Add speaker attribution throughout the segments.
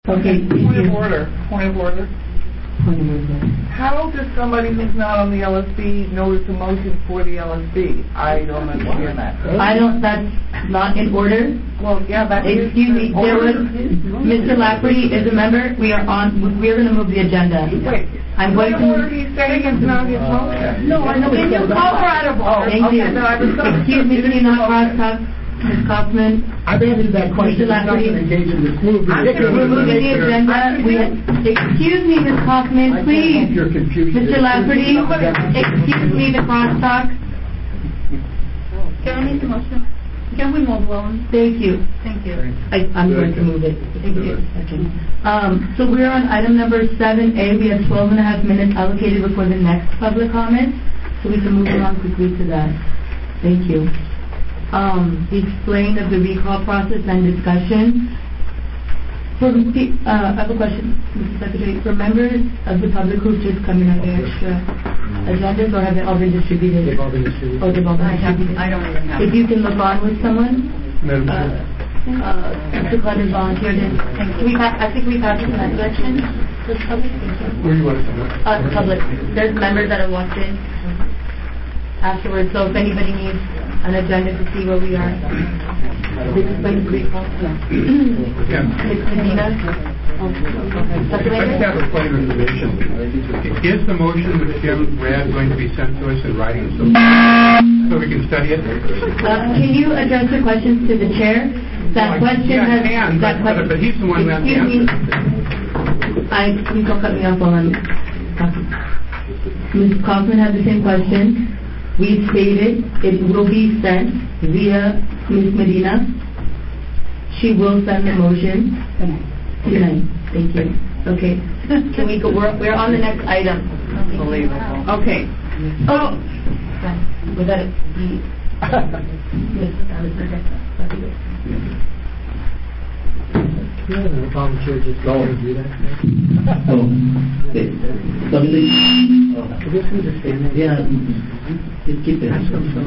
Speaker 1: Okay.
Speaker 2: Point of order. How does somebody who's not on the LSB notice a motion for the LSB? I don't understand that.
Speaker 1: That's not in order.
Speaker 2: Well, yeah, that's...
Speaker 1: Excuse me, Mr. Lafferty is a member. We are going to move the agenda.
Speaker 2: Wait.
Speaker 1: I'm going to move...
Speaker 2: He's saying it's not his motion. No, I know.
Speaker 1: Can you call her out of order? Thank you. Excuse me, can you not cross-talk? Ms. Kaufman?
Speaker 3: I've answered that question. I'm not going to engage in this movement.
Speaker 1: We're moving the agenda. Excuse me, Ms. Kaufman, please.
Speaker 3: You're confused.
Speaker 1: Mr. Lafferty, excuse me, the crosstalk.
Speaker 4: Can I make the motion? Can we move on?
Speaker 1: Thank you.
Speaker 4: Thank you.
Speaker 1: I'm going to move it. Thank you. Okay. So we're on item number 7A. We have 12 and a half minutes allocated before the next public comment, so we can move along quickly to that. Thank you. The explain of the recall process and discussion. I have a question, Mr. Secretary. For members of the public who've just come in, are there extra agendas, or have they all been distributed?
Speaker 3: They've all been distributed.
Speaker 1: Oh, they've all been distributed.
Speaker 4: I don't even have.
Speaker 1: If you can look on with someone. Mr. Clutter's volunteered in. I think we passed in that direction.
Speaker 3: Where do you want to
Speaker 1: Public. There's members that have walked in afterwards, so if anybody needs an agenda to see where we are. This is going to be called. Ms. Medina?
Speaker 5: I just have a point of information. Is the motion that Jim read going to be sent to us in writing so we can study it?
Speaker 1: Can you address the questions to the chair? That question has...
Speaker 5: But he's the one who has to answer.
Speaker 1: Please don't cut me off while I'm talking. Ms. Kaufman had the same question. We stated it will be sent via Ms. Medina. She will send the motion tonight. Thank you. Okay. Can we go? We're on the next item.
Speaker 2: Okay.
Speaker 1: Oh. Was that
Speaker 3: the volunteer just go and do that?
Speaker 1: Yeah. Keep it.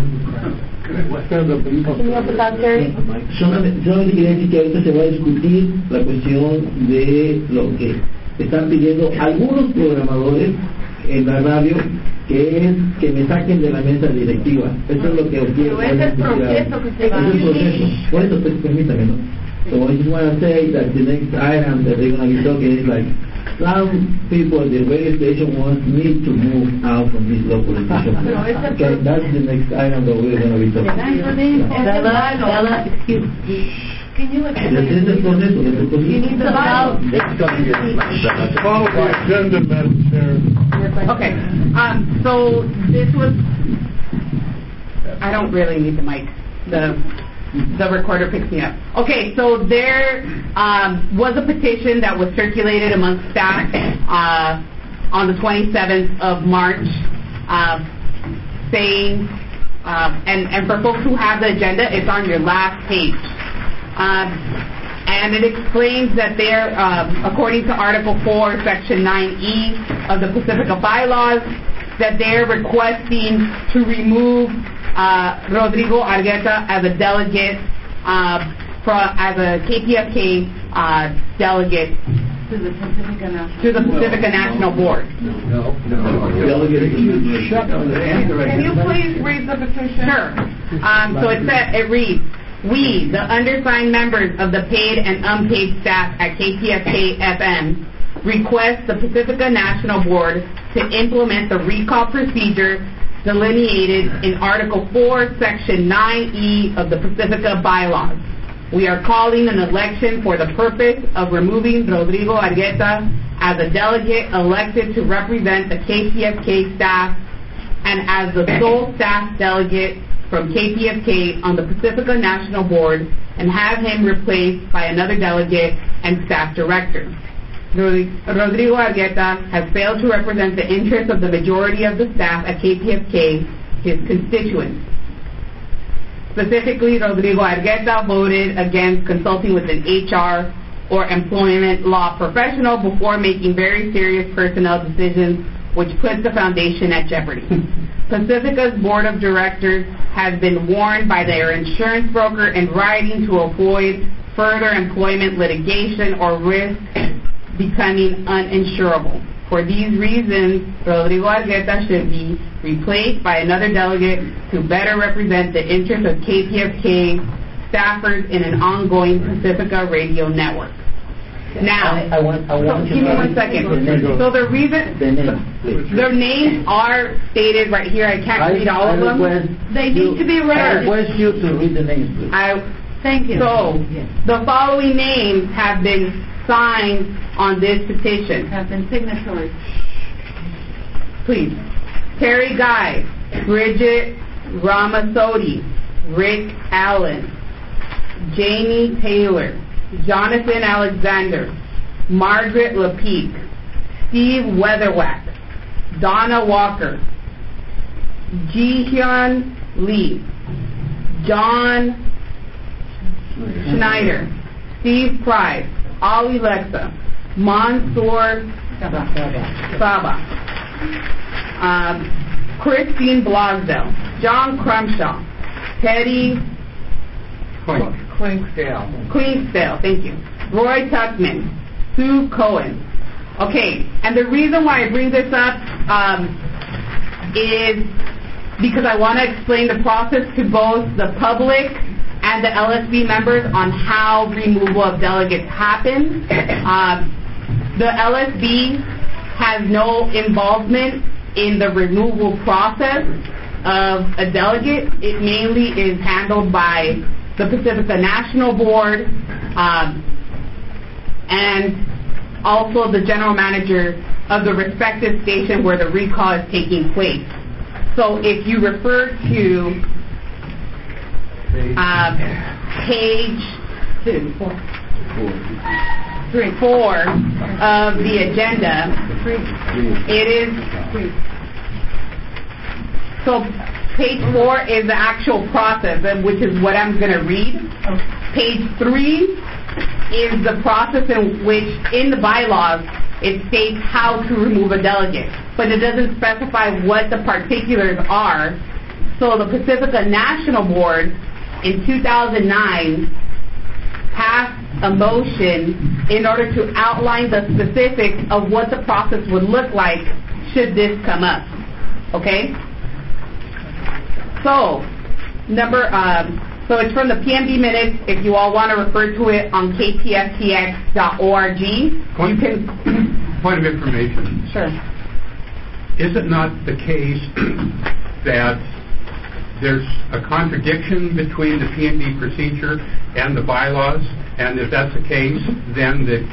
Speaker 1: Señor secretario.
Speaker 6: Solamente quería decir que ahorita se va a discutir la cuestión de lo que están pidiendo algunos programadores en la radio, que es que me saquen de la mesa directiva. Eso es lo que quiero.
Speaker 4: Pero es el proceso que se va a hacer.
Speaker 6: Por eso, permítame, ¿no? So I just want to say that the next item that they're going to be talking is like some people at the radio station want me to move out from this local station. Okay, that's the next item that we're going to be talking about.
Speaker 1: Bella, excuse me.
Speaker 4: Can you explain?
Speaker 6: This is the proceso.
Speaker 1: You need to allow...
Speaker 3: Follow the agenda, Madam Chair.
Speaker 2: Okay. So this was... I don't really need the mic. The recorder picks me up. Okay, so there was a petition that was circulated amongst staff on the 27th of March saying, and for folks who have the agenda, it's on your last page. And it explains that they're, according to Article 4, Section 9E of the Pacifica Bylaws, that they're requesting to remove Rodrigo Argueta as a delegate, as a KPFK delegate to the Pacifica National Board.
Speaker 6: No.
Speaker 2: Can you please read the petition? Sure. So it reads, we, the undersigned members of the paid and unpaid staff at KPFK-FM, request the Pacifica National Board to implement the recall procedure delineated in Article 4, Section 9E of the Pacifica Bylaws. We are calling an election for the purpose of removing Rodrigo Argueta as a delegate elected to represent the KPFK staff and as the sole staff delegate from KPFK on the Pacifica National Board, and have him replaced by another delegate and staff director. Rodrigo Argueta has failed to represent the interests of the majority of the staff at KPFK, his constituents. Specifically, Rodrigo Argueta voted against consulting with an HR or employment law professional before making very serious personnel decisions, which puts the foundation at jeopardy. Pacifica's board of directors has been warned by their insurance broker in writing to avoid further employment litigation or risk becoming uninsurable. For these reasons, Rodrigo Argueta should be replaced by another delegate to better represent the interests of KPFK staffers in an ongoing Pacifica radio network. Now,
Speaker 6: I want
Speaker 2: give me 1 second. So the reason, their names are stated right here. I can't read all of them. They need to be read.
Speaker 6: I request you to read the names, please.
Speaker 4: Thank you.
Speaker 2: So, the following names have been signed on this petition.
Speaker 4: Have been signatories.
Speaker 2: Please. Terry Guy, Bridget Ramasody, Rick Allen, Jamie Taylor, Jonathan Alexander, Margaret Lepeak, Steve Weatherwack, Donna Walker, Ji-Hyun Lee, John Schneider, Steve Price, Ali Lexa, Mansour Saba, Christine Blogdell, John Crumshaw, Teddy Queenstale, thank you. Roy Tuckman, Sue Cohen. Okay, and the reason why I bring this up is because I want to explain the process to both the public and the LSB members on how removal of delegates happens. The LSB has no involvement in the removal process of a delegate. It mainly is handled by the Pacifica National Board, and also the general manager of the respective station where the recall is taking place. So if you refer to page 4 of the agenda, it is, so page 4 is the actual process, which is what I'm going to read. Page 3 is the process in which, in the bylaws, it states how to remove a delegate, but it doesn't specify what the particulars are. So the Pacifica National Board in 2009 passed a motion in order to outline the specifics of what the process would look like should this come up. Okay? So, so it's from the PMB minutes. If you all want to refer to it on kpftx.org, you can...
Speaker 5: Point of information.
Speaker 2: Sure.
Speaker 5: Is it not the case that there's a contradiction between the PNB procedure and the bylaws? And if that's the case, then the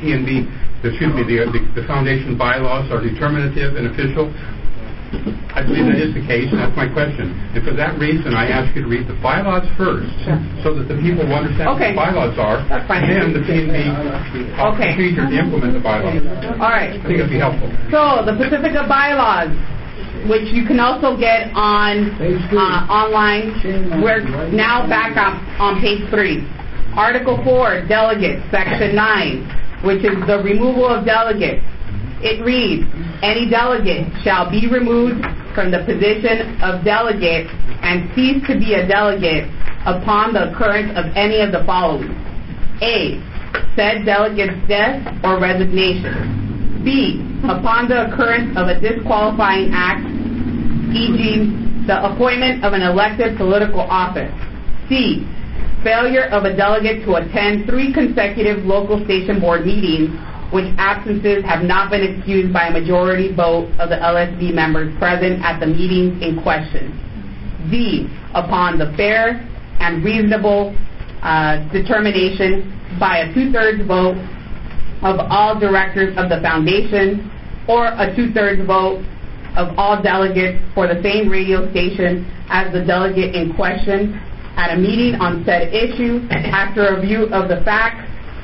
Speaker 5: the foundation bylaws are determinative and official? I believe that is the case, and that's my question. And for that reason, I ask you to read the bylaws first, so that the people will understand what the bylaws are, and then the PNB procedure to implement the bylaws.
Speaker 2: All right.
Speaker 5: I think it would be helpful.
Speaker 2: So, the Pacifica bylaws, which you can also get on online. We're now back up on page 3. Article 4, delegates, section 9, which is the removal of delegates. It reads, any delegate shall be removed from the position of delegate and cease to be a delegate upon the occurrence of any of the following. A, said delegate's death or resignation. B, upon the occurrence of a disqualifying act, e.g., the appointment of an elected political office. C, failure of a delegate to attend 3 consecutive local station board meetings, which absences have not been excused by a majority vote of the LSB members present at the meetings in question. D, upon the fair and reasonable determination by a 2/3 vote of all directors of the foundation, or a 2/3 vote of all delegates for the same radio station as the delegate in question at a meeting on said issue, after a review of the facts,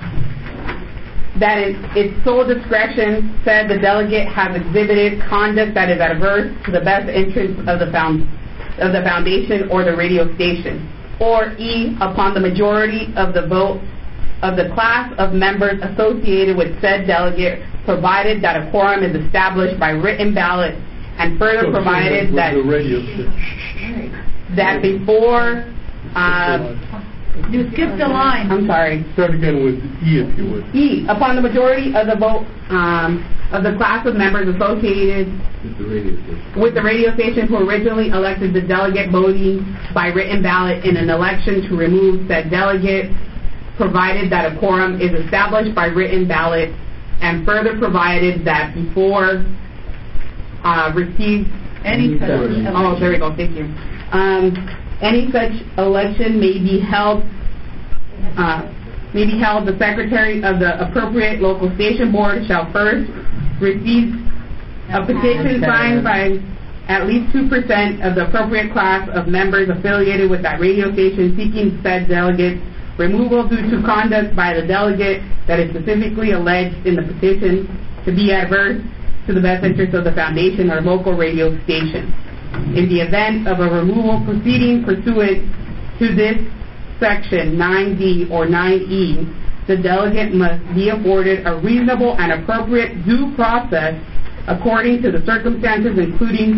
Speaker 2: that in its sole discretion said the delegate has exhibited conduct that is adverse to the best interests of the foundation or the radio station. Or E, upon the majority of the vote of the class of members associated with said delegate, provided that a quorum is established by written ballot, and further provided that before
Speaker 4: You skipped a line.
Speaker 2: I'm sorry.
Speaker 3: Start again with E, if you would.
Speaker 2: E, upon the majority of the vote of the class of members associated with the radio station who originally elected the delegate voting by written ballot in an election to remove said delegate, provided that a quorum is established by written ballot, and further provided that before received
Speaker 4: Any such
Speaker 2: oh, there we go, thank you. Any such election may be held, the secretary of the appropriate local station board shall first receive a petition signed by at least 2% of the appropriate class of members affiliated with that radio station seeking said delegate removal due to conduct by the delegate that is specifically alleged in the petition to be adverse to the best interest of the foundation or local radio station. In the event of a removal proceeding pursuant to this section 9D or 9E, the delegate must be afforded a reasonable and appropriate due process according to the circumstances, including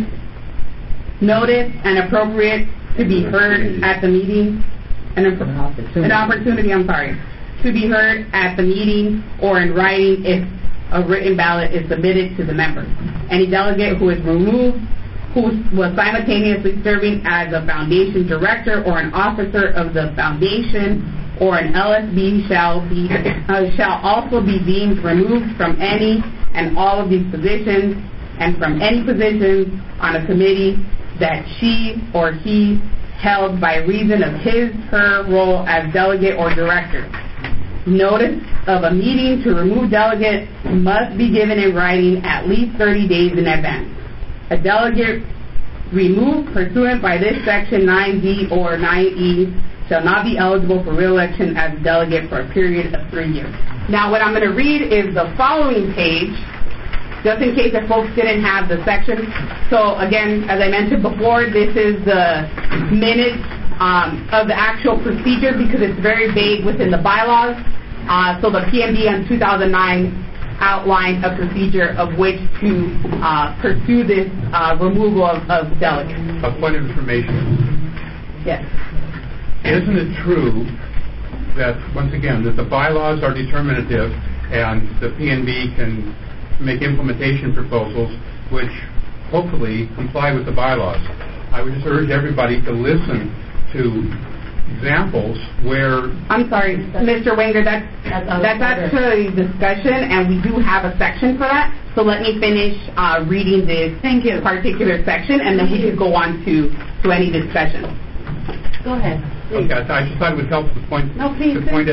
Speaker 2: notice and appropriate to be heard at the meeting, an opportunity to be heard at the meeting or in writing if a written ballot is submitted to the members. Any delegate who is removed who was simultaneously serving as a foundation director or an officer of the foundation or an LSB shall also be deemed removed from any and all of these positions and from any positions on a committee that she or he held by reason of her role as delegate or director. Notice of a meeting to remove delegate must be given in writing at least 30 days in advance. A delegate removed pursuant by this section 9D or 9E shall not be eligible for re-election as a delegate for a period of 3 years. Now what I'm going to read is the following page, just in case if folks didn't have the section. So again, as I mentioned before, this is the minutes of the actual procedure because it's very vague within the bylaws. So the PMB in 2009 outlined a procedure of which to pursue this removal of delegates.
Speaker 5: A point of information.
Speaker 2: Yes.
Speaker 5: Isn't it true that, once again, that the bylaws are determinative and the PNB can make implementation proposals which hopefully comply with the bylaws? I would just urge everybody to listen to examples where... I'm sorry, Mr. Wenger, that's actually discussion, and we do have a section for that. So let me finish reading this particular section, and then we can go on to any discussion.
Speaker 4: Go ahead.
Speaker 5: Okay, I just thought it would help to point at the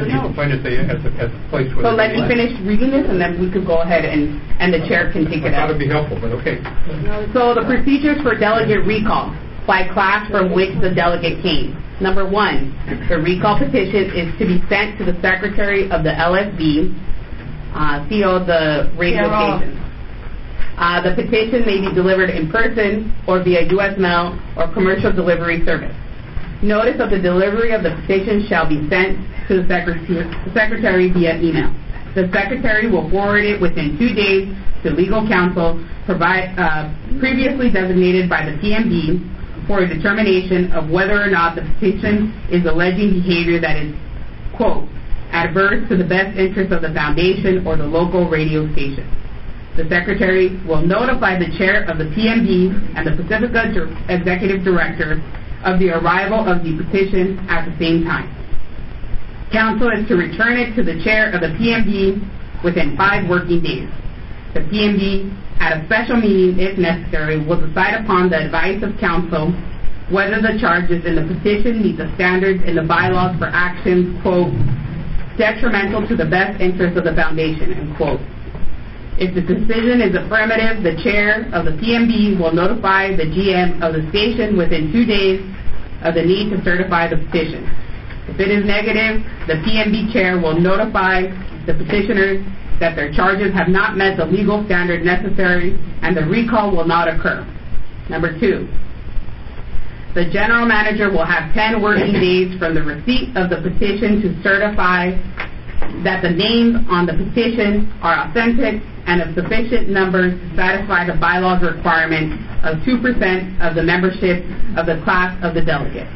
Speaker 5: place where...
Speaker 2: So let me finish reading this, and then we could go ahead, and the chair can take it up.
Speaker 5: I thought it would be helpful, but okay.
Speaker 2: So the procedures for delegate recall by class from which the delegate came. Number 1, the recall petition is to be sent to the secretary of the LSB, CO of the radio station. The petition may be delivered in person or via U.S. mail or commercial delivery service. Notice of the delivery of the petition shall be sent to the secretary via email. The secretary will forward it within 2 days to legal counsel previously designated by the PMB for a determination of whether or not the petition is alleging behavior that is, quote, adverse to the best interest of the foundation or the local radio station. The secretary will notify the chair of the PMB and the Pacifica executive director of the arrival of the petition at the same time. Counsel is to return it to the chair of the PMB within 5 working days. The PMB, at a special meeting if necessary, will decide upon the advice of counsel whether the charges in the petition meet the standards in the bylaws for actions, quote, detrimental to the best interest of the foundation, end quote. If the decision is affirmative, the chair of the PMB will notify the GM of the station within 2 days of the need to certify the petition. If it is negative, the PMB chair will notify the petitioners that their charges have not met the legal standard necessary and the recall will not occur. Number 2, the general manager will have 10 working days from the receipt of the petition to certify that the names on the petition are authentic and of sufficient numbers to satisfy the bylaws requirement of 2% of the membership of the class of the delegate.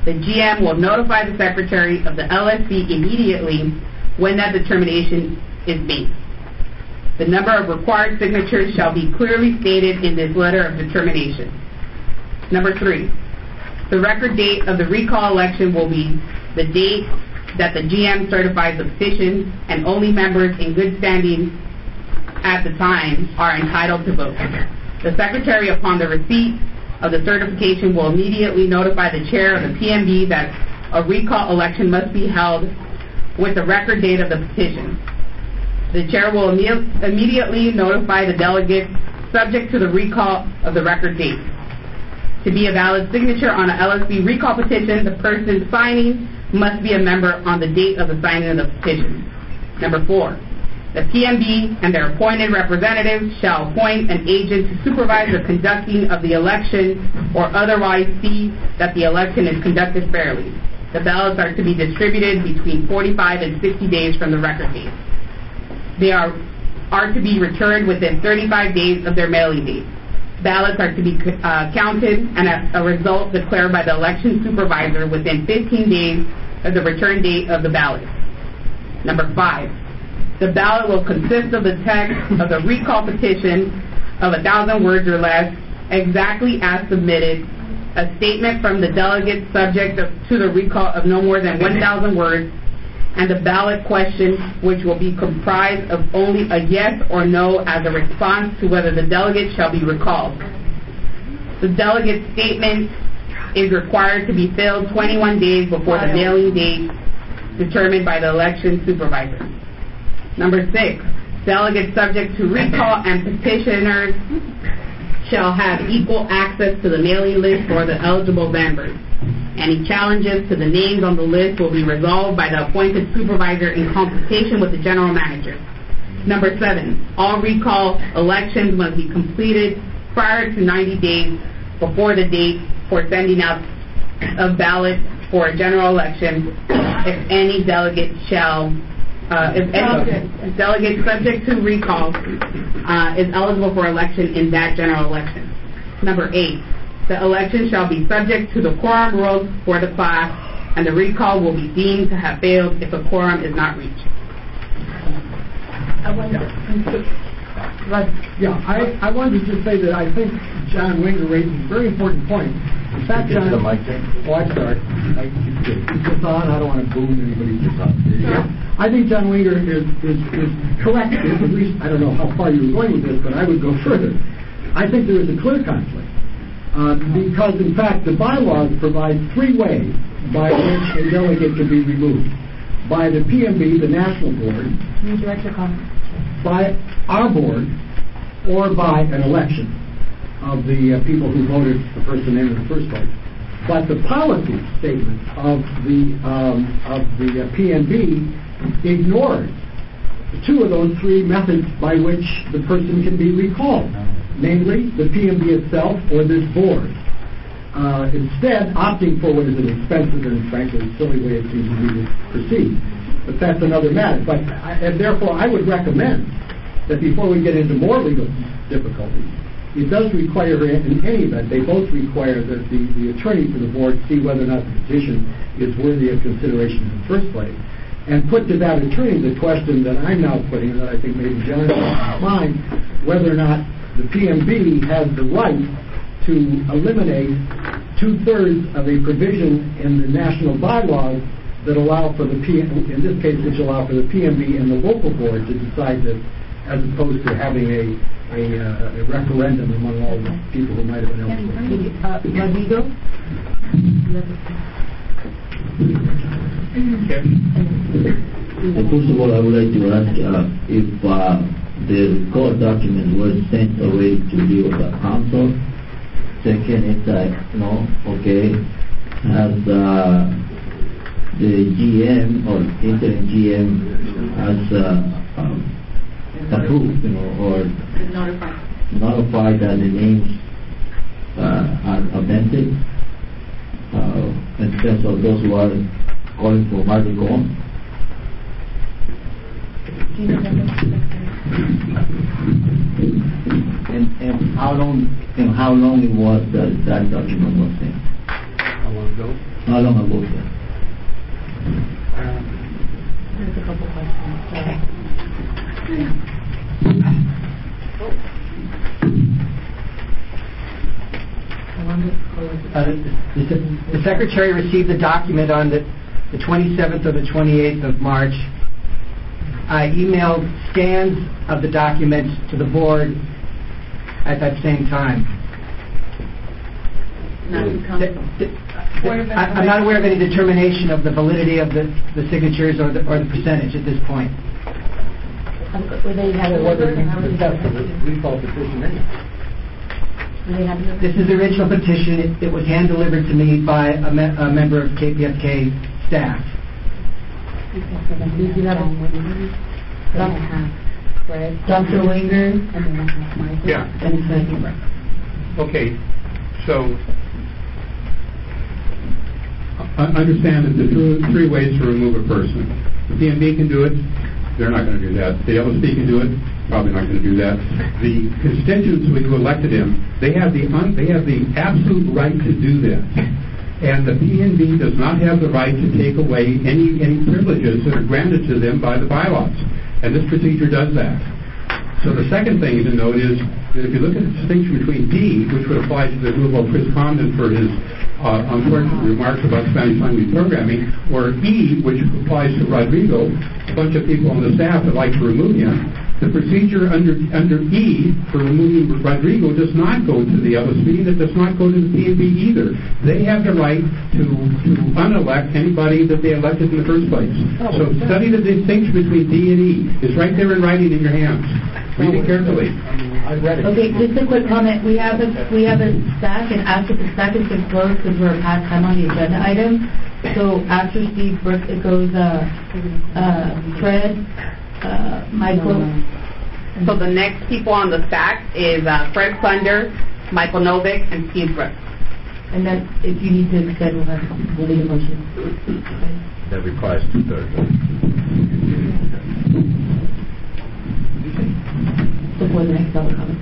Speaker 2: The GM will notify the Secretary of the LSB immediately when that determination is made. The number of required signatures shall be clearly stated in this letter of determination. Number 3, the record date of the recall election will be the date that the GM certifies the petition, and only members in good standing at the time are entitled to vote. The Secretary, upon the receipt of the certification, will immediately notify the chair of the PMB that a recall election must be held with the record date of the petition. The chair will immediately notify the delegates subject to the recall of the record date. To be a valid signature on an LSB recall petition, the person signing must be a member on the date of the signing of the petition. Number 4, the PMB and their appointed representatives shall appoint an agent to supervise the conducting of the election or otherwise see that the election is conducted fairly. The ballots are to be distributed between 45 and 60 days from the record date. They are to be returned within 35 days of their mailing date. Ballots are to be counted and a result declared by the election supervisor within 15 days of the return date of the ballot. Number 5, the ballot will consist of the text of the recall petition of 1,000 words or less, exactly as submitted, a statement from the delegate subject to the recall of no more than 1,000 words, and the ballot question, which will be comprised of only a yes or no as a response to whether the delegate shall be recalled. The delegate statement is required to be filled 21 days before the mailing date determined by the election supervisor. Number 6, delegates subject to recall and petitioners shall have equal access to the mailing list for the eligible members. Any challenges to the names on the list will be resolved by the appointed supervisor in consultation with the general manager. Number 7, all recall elections must be completed prior to 90 days before the date for sending out a ballot for a general election if any delegate delegate subject to recall is eligible for election in that general election. Number 8, the election shall be subject to the quorum rules for the class, and the recall will be deemed to have failed if a quorum is not reached.
Speaker 7: I wanted to just say that I think John Winger raised a very important point. In fact, John... I'm sorry. It's on. I don't want to boom anybody. I think John Winger is correct. At least, I don't know how far you were going with this, but I would go further. I think there is a clear conflict. Because, in fact, the bylaws provide 3 ways by which a delegate can be removed. By the PMB, the national board, by our board, or by an election of the people who voted the person in the first place. But the policy statement of the PMB ignores 2 of those 3 methods by which the person can be recalled, namely the PMB itself or this board. Instead, opting for what is an expensive and frankly silly way it seems to me to proceed. But that's another matter. And therefore, I would recommend that before we get into more legal difficulties, it does require, in any event, they both require that the attorney for the board see whether or not the petition is worthy of consideration in the first place, and put to that attorney the question that I'm now putting, and that I think maybe John will mind, whether or not the PMB has the right to eliminate 2/3 of a provision in the national bylaws that allow for the in this case, which allow for the PMB and the local board to decide this, as opposed to having a referendum among all the people who might have been eligible.
Speaker 6: First of all, I would like to ask if the court document was sent away to the council. Second is has the GM or interim GM has approved, or notified that the names are amended in terms of those who are calling for Margaret Cohen. And how long it was that document was sent?
Speaker 7: How long?
Speaker 5: ago?
Speaker 6: How long ago, sir?
Speaker 1: There's a couple questions.
Speaker 8: The Secretary received the document on the 27th or the 28th of March. I emailed scans of the documents to the board at that same time. I'm not aware of any determination of the validity of the signatures or the percentage at this point.
Speaker 7: Recall petition anyway.
Speaker 8: This is the original petition. It was hand-delivered to me by a member of KPFK staff.
Speaker 1: Dr. Wenger?
Speaker 5: Yeah. Okay, so I understand that there's three ways to remove a person. The PNB can do it. They're not going to do that. The LSP can do it. Probably not going to do that. The constituents who elected him, they have the absolute right to do that. And the PNB does not have the right to take away any privileges that are granted to them by the bylaws. And this procedure does that. So the second thing to note is that if you look at the distinction between D, which would apply to the removal of Chris Condon for his unfortunate remarks about Spanish language programming, or E, which applies to Rodrigo, a bunch of people on the staff would like to remove him. The procedure under E for removing Rodrigo does not go to the LSP, and it does not go to the PNB either. They have the right to unelect anybody that they elected in the first place. So study the distinction between D and E. It's right there in writing in your hands. Read it carefully.
Speaker 7: I've read it.
Speaker 1: Okay, just a quick comment. We have a stack, and after the stack has been closed, because we're past time on the agenda item. So after Steve Brooks, it goes Fred, Michael.
Speaker 2: So the next people on the stack is Fred Plunder, Michael Novick, and Steve Brooks.
Speaker 1: And then if you need to extend, we'll need a motion.
Speaker 3: That requires 2/3.
Speaker 1: Before the next public comment.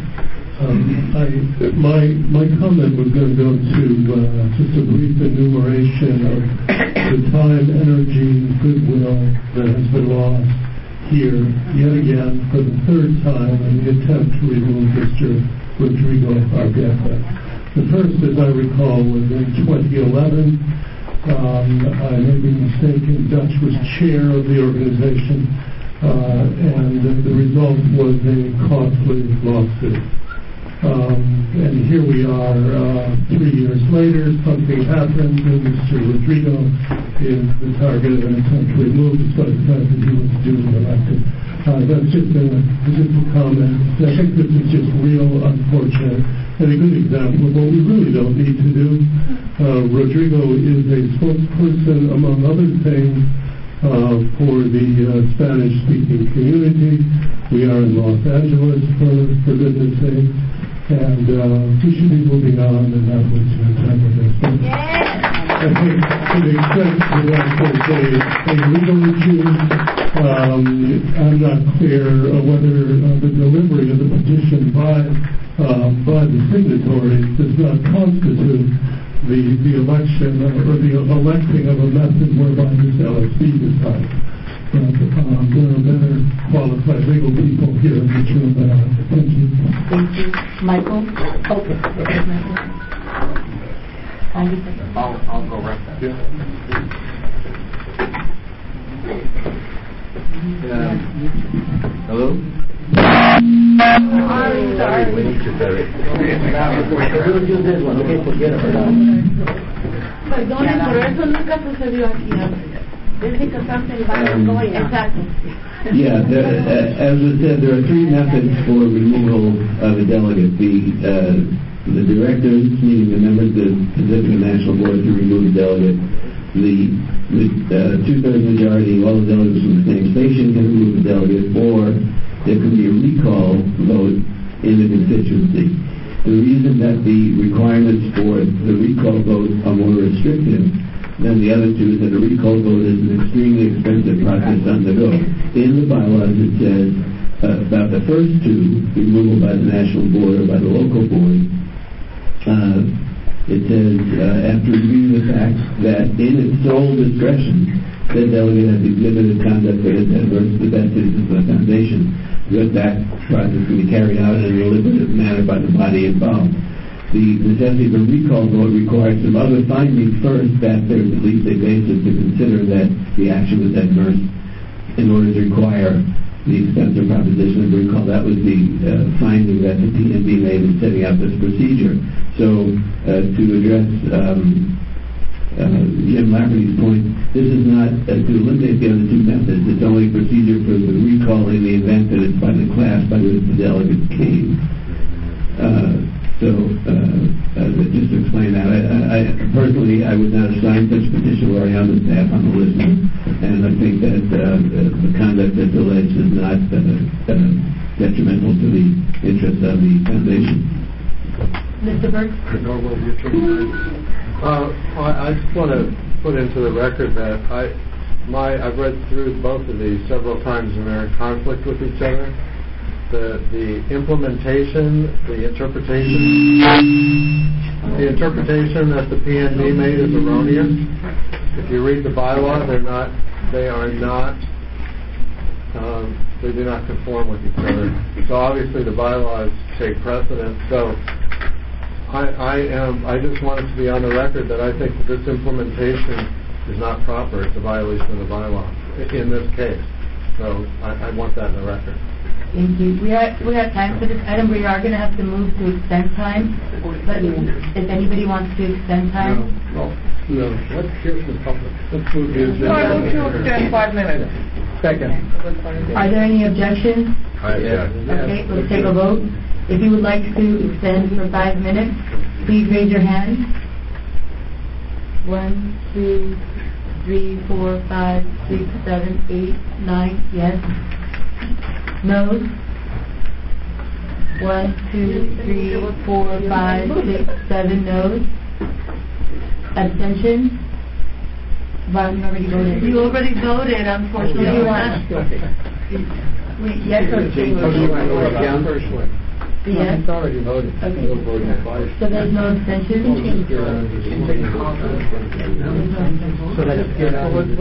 Speaker 3: My comment was going to go to just a brief enumeration of the time, energy, goodwill that has been lost here yet again for the third time in the attempt to remove Mr. Rodrigo Argueta. The first, as I recall, was in 2011. I may be mistaken, Dutch was chair of the organization, and the result was a costly lawsuit. And here we are 3 years later, something happened, and Mr. Rodrigo is the target of an attempt to remove despite the fact that he was duly elected. That's just a comment. I think this is just real unfortunate and a good example of what we really don't need to do. Rodrigo is a spokesperson, among other things, for the Spanish-speaking community. We are in Los Angeles, for goodness sake. And we should be moving on and not wasting our time with this. I think to the extent that there's a legal issue, I'm not clear whether the delivery of the petition by the signatories does not constitute the election or the electing of a method whereby this LSP decides. But there are better qualified legal people here in this room than I. Thank you.
Speaker 1: Thank you. Michael? Okay.
Speaker 5: I'll go right back.
Speaker 3: Yeah.
Speaker 6: Hello?
Speaker 3: Sorry, we need to Terry.
Speaker 6: We'll do this one, okay? Forget about that.
Speaker 1: Perdone, pero eso nunca sucedió aquí antes. Desde que estamos en baño, exacto.
Speaker 6: Yeah, as I said, there are three methods for removal of a delegate. The directors, meaning the members of the Pacific National Board, to remove the delegate. The two-thirds majority, all the delegates from the same station can remove the delegate, or there can be a recall vote in the constituency. The reason that the requirements for the recall vote are more restrictive than the other two is that a recall vote is an extremely expensive process to undergo. In the bylaws it says about the first two, removal by the national board or by the local board, it says, after reviewing the fact that in its sole discretion, the delegate has exhibited conduct that is adverse to the best interests of the foundation, that process can be carried out in a deliberative manner by the body involved. The necessity of a recall vote requires some other findings first, that there's at least a basis to consider that the action was adverse in order to require the extensive proposition of recall. That was the finding that the PNB made in setting out this procedure. So to address Jim Lafferty's point, this is not to eliminate the other two methods. It's only a procedure for the recall in the event that it's by the class by which the delegate came. Just to explain that, I personally, I would not assign such a petition where I am the staff on the list, and I think that the conduct that's alleged is not detrimental to the interests of the foundation.
Speaker 1: Mr. Burke?
Speaker 9: I just want to put into the record that I've read through both of these several times and they're in conflict with each other. The implementation, the interpretation that the PNB made is erroneous. If you read the bylaw, they do not conform with each other. So obviously the bylaws take precedence. So I just want it to be on the record that I think that this implementation is not proper. It's a violation of the bylaw in this case. So I want that in the record.
Speaker 1: Thank you. We have time for this item. We are going to have to move to extend time. But if anybody wants to extend time.
Speaker 7: No. Let's hear from the public. Let's move to
Speaker 2: extend 5 minutes.
Speaker 7: Second.
Speaker 1: Are there any objections? Okay, let's take a vote. If you would like to extend for 5 minutes, please raise your hand. 1, 2, 3, 4, 5, 6, 7, 8, 9. Yes. Noes? 1, 2, 3, 4, 5, 6, 7 noes. Abstentions? Vaughn already voted.
Speaker 4: You already voted, unfortunately.
Speaker 1: What do you want? Yes or no? Yes.
Speaker 7: It's already voted.
Speaker 1: Okay. So there's no abstentions?
Speaker 8: So let's get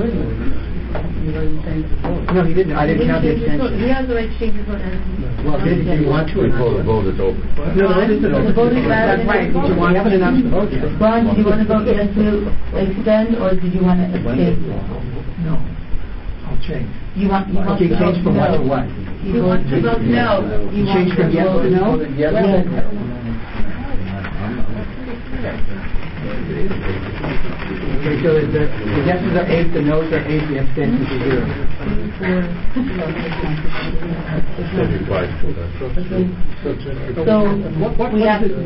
Speaker 8: No, he didn't. I didn't count the abstention.
Speaker 4: He has the right to change his vote.
Speaker 8: Well, did you want to?
Speaker 9: The vote is open.
Speaker 1: No, the vote is valid.
Speaker 8: That's right. Did you want? We haven't announced the vote yet.
Speaker 1: Ron, did you want to vote yes to extend, or did you want to abstain?
Speaker 8: No. I'll change.
Speaker 1: You want to
Speaker 8: change from what to what?
Speaker 4: You want to vote no.
Speaker 1: You
Speaker 8: change from yes to no?
Speaker 1: Yes.
Speaker 8: Okay, so the yeses are 8, the noes are 8, the abstentions are 0.
Speaker 1: So we have 8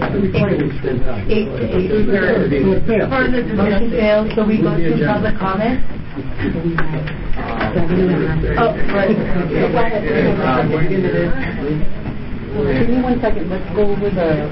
Speaker 1: to 8. Motion fails, so we go to public comment. Oh, right. Give me 1 second. Let's go with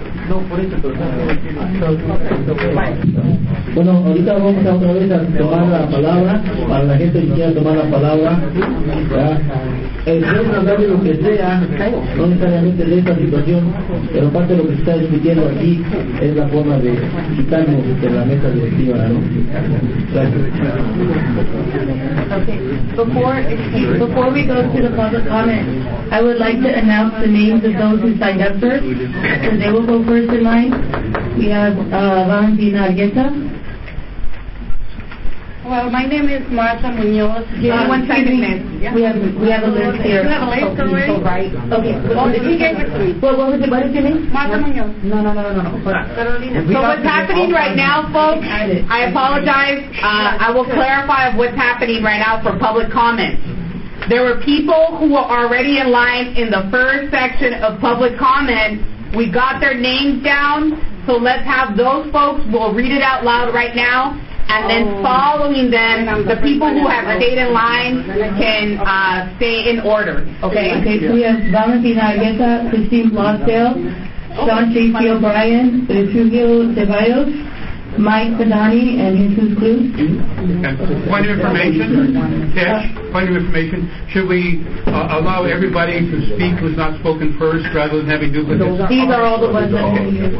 Speaker 6: Bueno, ahorita vamos a otra vez a tomar la palabra, para la gente que quiera tomar la palabra. Pueden hablar de lo que sea, no necesariamente de esta situación, pero parte de lo que se está discutiendo aquí es la forma de quitarnos de la mesa directiva, ¿no? Gracias.
Speaker 1: Okay. Before we go to the public comment, I would like to announce the names of those who signed up first, so they will go first in line. We have Valentina Argueta.
Speaker 2: Well, my name is Martha Munoz. Give me 1 second, miss.
Speaker 1: We have a list here.
Speaker 2: You have a list already?
Speaker 1: Right. Okay.
Speaker 2: He gave it to me.
Speaker 1: What is your name?
Speaker 2: Martha Munoz.
Speaker 1: No.
Speaker 2: So what's happening right now, folks, I apologize. I will clarify what's happening right now for public comment. There were people who were already in line in the first section of public comment. We got their names down, so let's have those folks. We'll read it out loud right now. And then following them, the people who have stayed in line can stay in order. Okay?
Speaker 1: Okay, so we have Valentina Argueta, Christine Blosdale, Sean Tracy O'Brien, Refugio Ceballos, Mike Padani and Jesus Cruz.
Speaker 5: And point of information, Tish, point of information, should we allow everybody to speak who's not spoken first rather than having duplicates?
Speaker 1: These are all the ones that are used.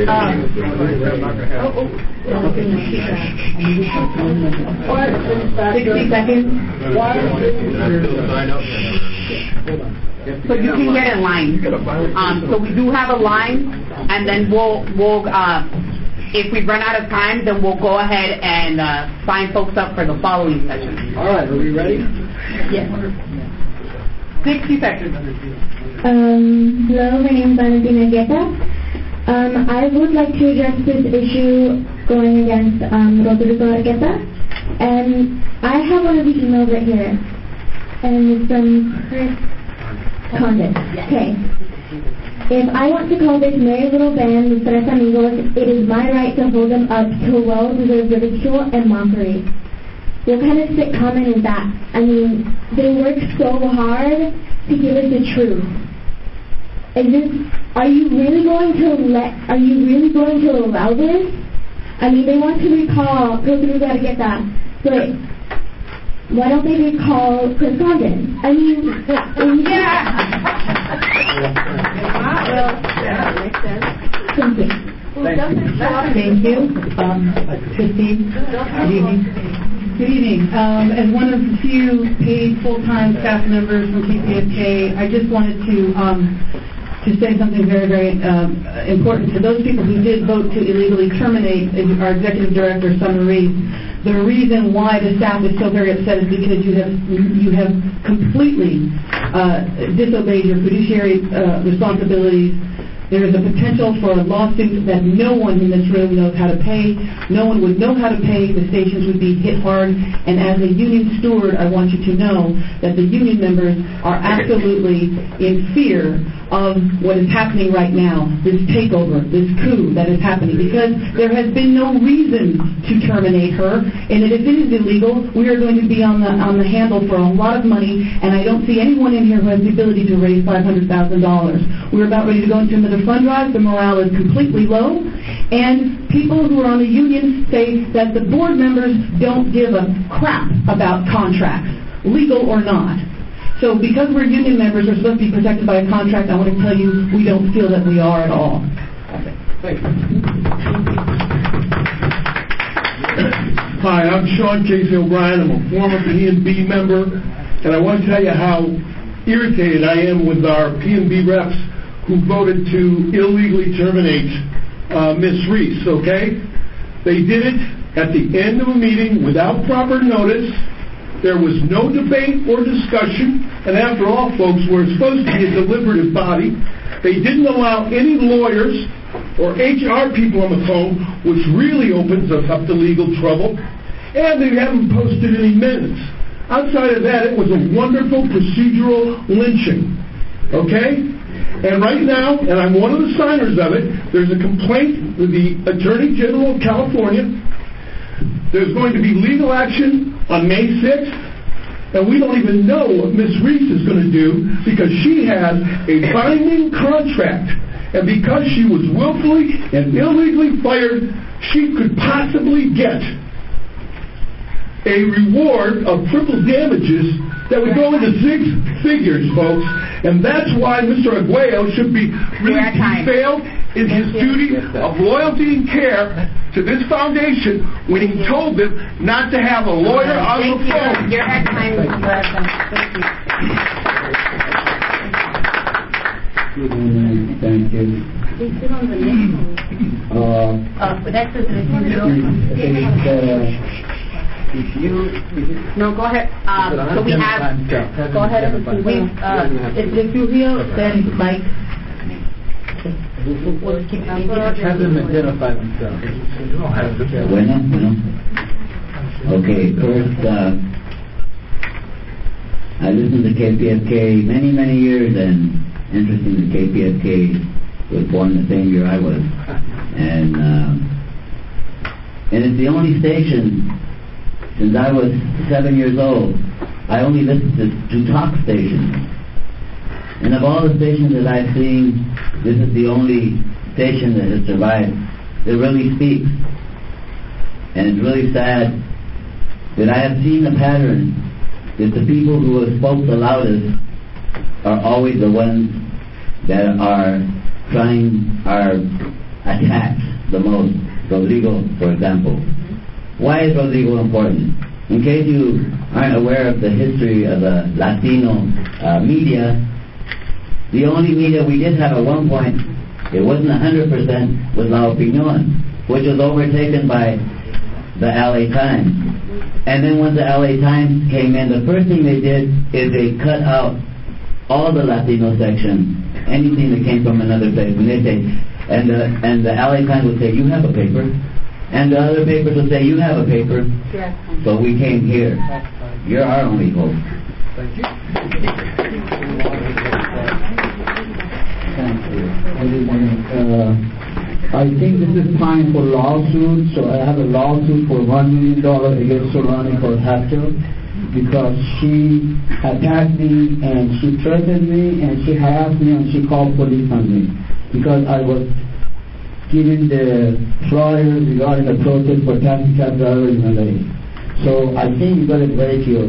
Speaker 1: 60 seconds.
Speaker 2: So you can get in line. So we do have a line, and then we'll if we run out of time, then we'll go ahead and sign folks up for the following session.
Speaker 7: All right, are we ready?
Speaker 2: Yes. 60 seconds.
Speaker 10: Hello, my name is Valentina Guetta. I would like to address this issue going against Rodrigo Argueta. And I have one of the emails right here. And it's from Chris Condon. Okay. If I want to call this merry little band, the Tres Amigos, it is my right to hold them up to a well-deserved ridicule and mockery. What kind of sick comment is that? I mean, they work so hard to give us the truth. Are you really going to allow this? I mean, they want to recall Rodrigo Argueta, but why don't they recall Chris Condon? I mean, Thank you.
Speaker 1: Thank you. Christine, good evening. Good evening. As one of the few paid full-time staff members from KPFK, I just wanted to say something very, very important to those people who did vote to illegally terminate our executive director, Summer Reed. The reason why the staff is so very upset is because you have completely disobeyed your fiduciary responsibilities. There is a potential for a lawsuit that no one in this room knows how to pay. No one would know how to pay. The stations would be hit hard. And as a union steward, I want you to know that the union members are absolutely in fear of what is happening right now, this takeover, this coup that is happening, because there has been no reason to terminate her, and if it is illegal, we are going to be on the handle for a lot of money, and I don't see anyone in here who has the ability to raise $500,000. We're about ready to go into another fund drive. The morale is completely low, and people who are on the union say that the board members don't give a crap about contracts, legal or not. So because we're union members, we're supposed to be protected by a contract. I want to tell you, we don't feel that we are at all.
Speaker 7: Thank you.
Speaker 3: Hi, I'm Sean Casey O'Brien. I'm a former P&B member, and I want to tell you how irritated I am with our P&B reps who voted to illegally terminate Ms. Reese, okay? They did it at the end of a meeting without proper notice. There was no debate or discussion, and after all, folks, we're supposed to be a deliberative body. They didn't allow any lawyers or HR people on the phone, which really opens us up to legal trouble, and they haven't posted any minutes. Outside of that, it was a wonderful procedural lynching, okay? And right now, and I'm one of the signers of it, there's a complaint with the Attorney General of California. There's going to be legal action on May 6th, and we don't even know what Ms. Reese is going to do because she has a binding contract, and because she was willfully and illegally fired, she could possibly get a reward of triple damages that would go into 6 figures, folks. And that's why Mr. Aguayo should be really failed in his duty of loyalty and care to this foundation when he told them not to have a lawyer on the phone.
Speaker 2: You're at time.
Speaker 6: Good morning. Thank you.
Speaker 2: No, go ahead. So we have. Go ahead.
Speaker 1: If you hear, then Mike.
Speaker 6: Have them identify themselves. Bueno. Okay, first, I listened to KPFK many years, and interesting that KPFK was born the same year I was. And it's the only station, since I was 7 years old, I only listened to talk stations. And of all the stations that I've seen, this is the only station that has survived that really speaks. and it's really sad that I have seen the pattern that the people who have spoke the loudest are always the ones that are attacked the most. Rodrigo, for example. Why is Rodrigo important? In case you aren't aware of the history of the Latino media, the only media we did have at one point, it wasn't 100%, was La Opinión, which was overtaken by the LA Times. And then when the LA Times came in, the first thing they did is they cut out all the Latino section, anything that came from another place. And they say, and the LA Times would say, you have a paper. And the other papers would say, you have a paper.
Speaker 4: Yes.
Speaker 6: So we came here. You're our only hope.
Speaker 9: Thank you.
Speaker 11: Thank you. I think this is time for lawsuits. So I have a lawsuit for $1 million against Solani for Hector because she attacked me and she threatened me and she harassed me and she called police on me because I was giving the flyers regarding the protest for taxi cab drivers in LA. So I think you got to break your,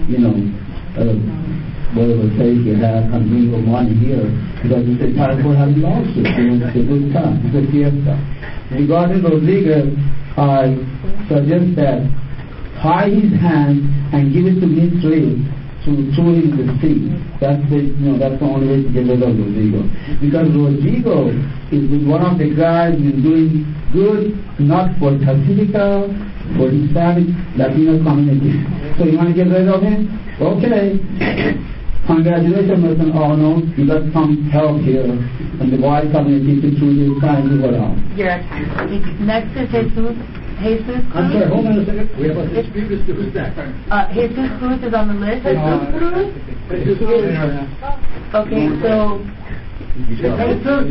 Speaker 11: whatever place you have and bring your money here because it's a time for having lawsuits. It's a good time. It's a fiesta. Regarding Rodriguez, I suggest that tie his hand and give it to me straight to throw him in the sea. That's the only way to get rid of Rodrigo. Because Rodrigo is one of the guys who's doing good, not for Pacifica, for Hispanic, Latino community. So you want to get rid of him? Okay. Congratulations, Mr. Arnold. You got some help here in the white community to choose this kind of people.
Speaker 4: Yes. Next is Jesus. Jesus Cruz.
Speaker 7: I'm sorry, hold on a second. We have a dispute. Who's next?
Speaker 4: Jesus Cruz is on the list.
Speaker 7: Jesus Cruz?
Speaker 4: Okay, so Jesus Cruz.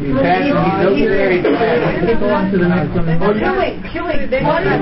Speaker 2: Go on to the next one.
Speaker 4: Oh, should we? What is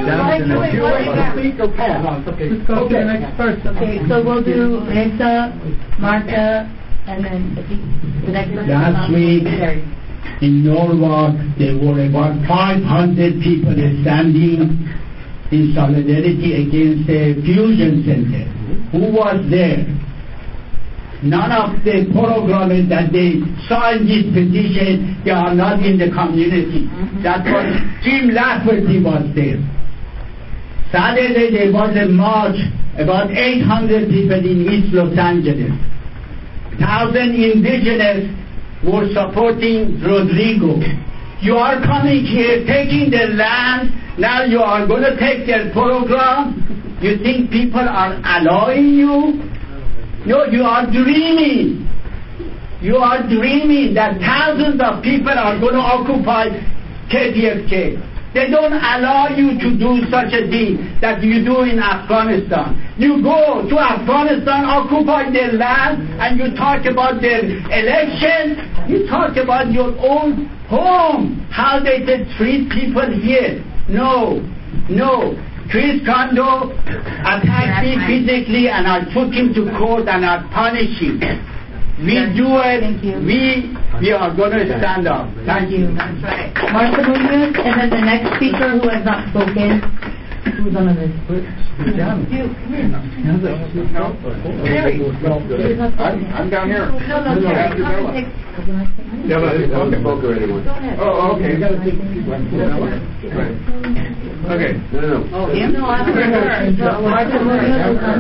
Speaker 7: Okay, go to the next person.
Speaker 1: Okay, so we'll do Lisa, Martha, and then the next person.
Speaker 11: Last week in Norwalk, there were about 500 people standing in solidarity against the fusion center. Who was there? None of the programmers that they signed this petition, they are not in the community. That was Jim Lafferty was there. Saturday there was a march, about 800 people in East Los Angeles. 1,000 indigenous were supporting Rodrigo. You are coming here, taking their land, now you are going to take their program. You think people are allowing you? No, you are dreaming. You are dreaming that thousands of people are going to occupy KPFK. They don't allow you to do such a thing that you do in Afghanistan. You go to Afghanistan, occupy their land, and you talk about their elections. You talk about your own home, how they treat people here. No. Chris Kondo attacked me physically and I took him to court and I punished him. We do it. We are going to stand up. Thank you.
Speaker 1: That's right. Martha Munoz, and then the next speaker who has not spoken, who's on the list?
Speaker 5: I'm down here.
Speaker 4: No,
Speaker 5: Yeah, but okay. Oh, okay. Okay.
Speaker 2: Oh, him?
Speaker 1: No, I haven't heard. Martha Munoz has not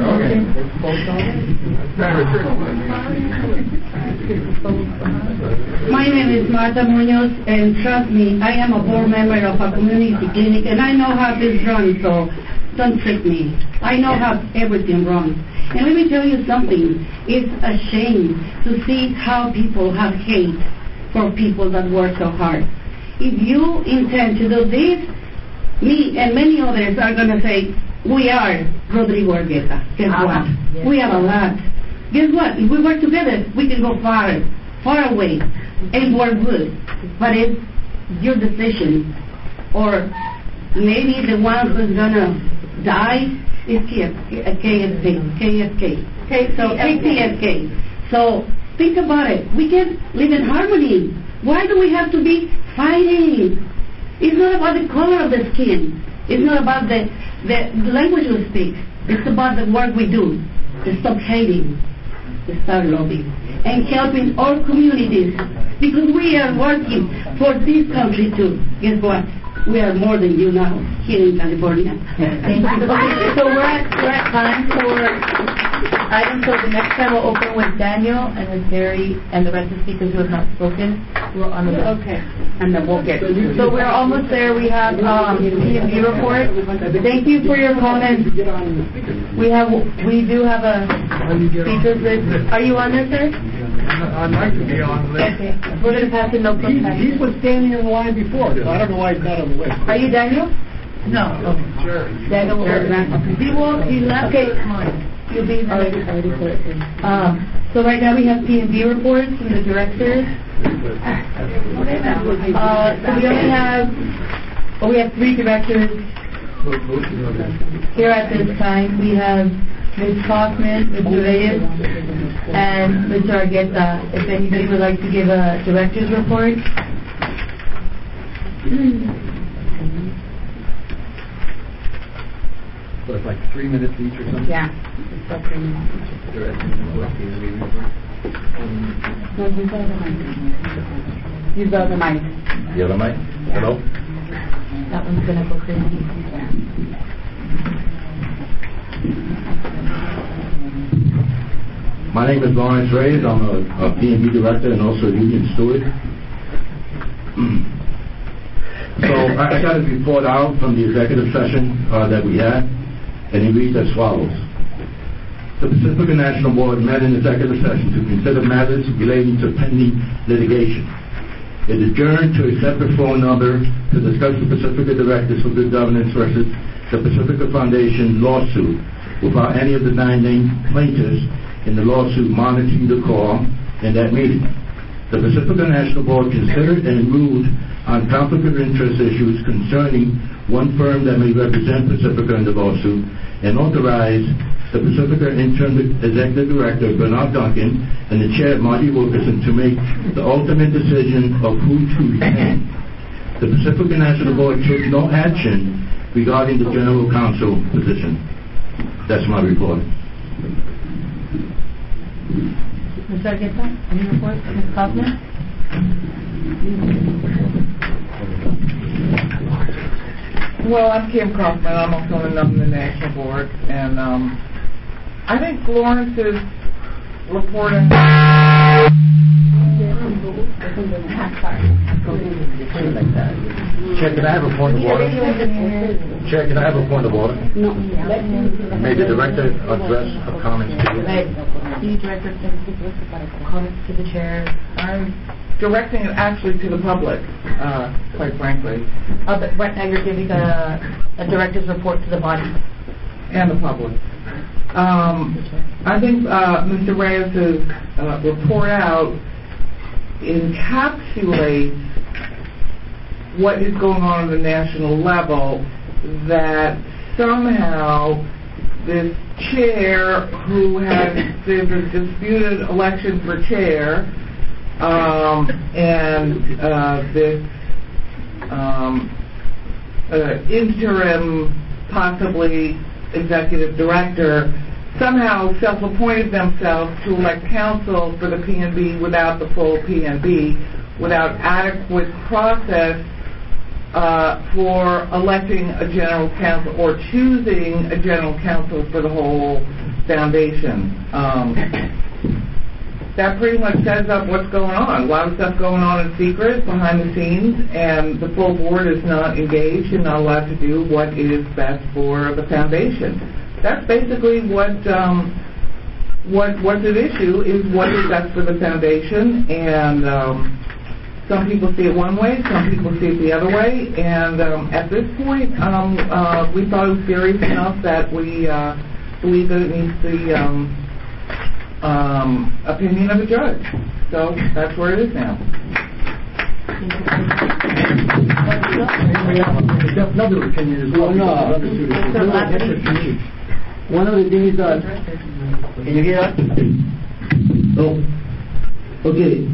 Speaker 1: spoken.
Speaker 12: My name is Martha Munoz, and trust me, I am a board member of a community clinic, and I know how this runs, so don't trick me. I know how everything runs. And let me tell you something. It's a shame to see how people have hate for people that work so hard. If you intend to do this, me and many others are going to say, we are Rodrigo Argueta. Guess what? Yes. We have a lot. Guess what? If we work together, we can go far away, and we're good. But it's your decision. Or maybe the one who's going to die is KFK. Okay, so KPFK. So think about it. We can live in harmony. Why do we have to be fighting? It's not about the color of the skin. It's not about the language we speak. It's about the work we do. To stop hating, to start lobbying, and helping all communities, because we are working for this country too. Guess what? We are more than you now here in California.
Speaker 1: Thank you. Okay, so we're at time for items. So the next time we'll open with Daniel and with Terry and the rest of the speakers who have not spoken. We're on the
Speaker 2: okay, and then we'll get.
Speaker 1: So we're almost there. We have P&B report. Thank you for your comments. We do have a speakers list. Are you on there, sir?
Speaker 13: I'd like to be on the list.
Speaker 1: Okay, we're going to pass the notebook.
Speaker 7: He was standing in line before, so I don't know why he's not on the list.
Speaker 1: Are you Daniel? No. Okay.
Speaker 13: Sure.
Speaker 1: Daniel will he left. Okay, come on. You'll be there. So right now we have P&B reports from the directors. So we have three directors here at this time. We have Ms. Kaufman, Mr. Reyes, and Mr. Argueta. If anybody would like to give a director's report.
Speaker 7: So it's like 3 minutes each or something?
Speaker 2: Yeah. Use the other mic.
Speaker 14: The other mic? Hello?
Speaker 1: That one's going to go crazy.
Speaker 14: My name is Lawrence Reyes. I'm a P&B director and also a union steward. So I got a report out from the executive session that we had, and it reads as follows. The Pacifica National Board met in executive session to consider matters relating to pending litigation. It adjourned to accept a phone number to discuss the Pacifica Directors for Good Governance versus the Pacifica Foundation lawsuit without any of the 9 named plaintiffs in the lawsuit monitoring the call in that meeting. The Pacifica National Board considered and ruled on conflict of interest issues concerning one firm that may represent Pacifica in the lawsuit and authorized the Pacifica Interim Executive Director, Bernard Duncan, and the Chair, Marty Wilkerson, to make the ultimate decision of who to retain. The Pacifica National Board took no action regarding the General Counsel position. That's my report.
Speaker 1: Mr. Argueta, any report? Ms. Kaufman?
Speaker 13: Well, I'm Kim Kaufman. I'm also on the National Board, and I think Lawrence's reporting.
Speaker 14: Chair, can I have a point of order? Chair, can I have a point of order?
Speaker 12: No.
Speaker 14: May the director address her comments to you?
Speaker 1: The director comments to the chair.
Speaker 13: I'm directing it actually to the public, quite frankly.
Speaker 1: But right now you're giving a director's report to the body.
Speaker 13: And the public. I think Mr. Reyes' report out encapsulates what is going on the national level, that somehow this chair there's a disputed election for chair, and this interim, possibly executive director, somehow self-appointed themselves to elect counsel for the P&B without the full P&B, without adequate process for electing a general counsel or choosing a general counsel for the whole foundation. That pretty much sets up what's going on. A lot of stuff going on in secret, behind the scenes, and the full board is not engaged and not allowed to do what is best for the foundation. That's basically what's at issue, is what is best for the foundation, and some people see it one way, some people see it the other way, and at this point, we thought it was serious enough that we believe that it needs the opinion of a judge. So that's where it is now.
Speaker 7: Another opinion is well.
Speaker 6: One of the things that... Can you hear us? Oh, okay.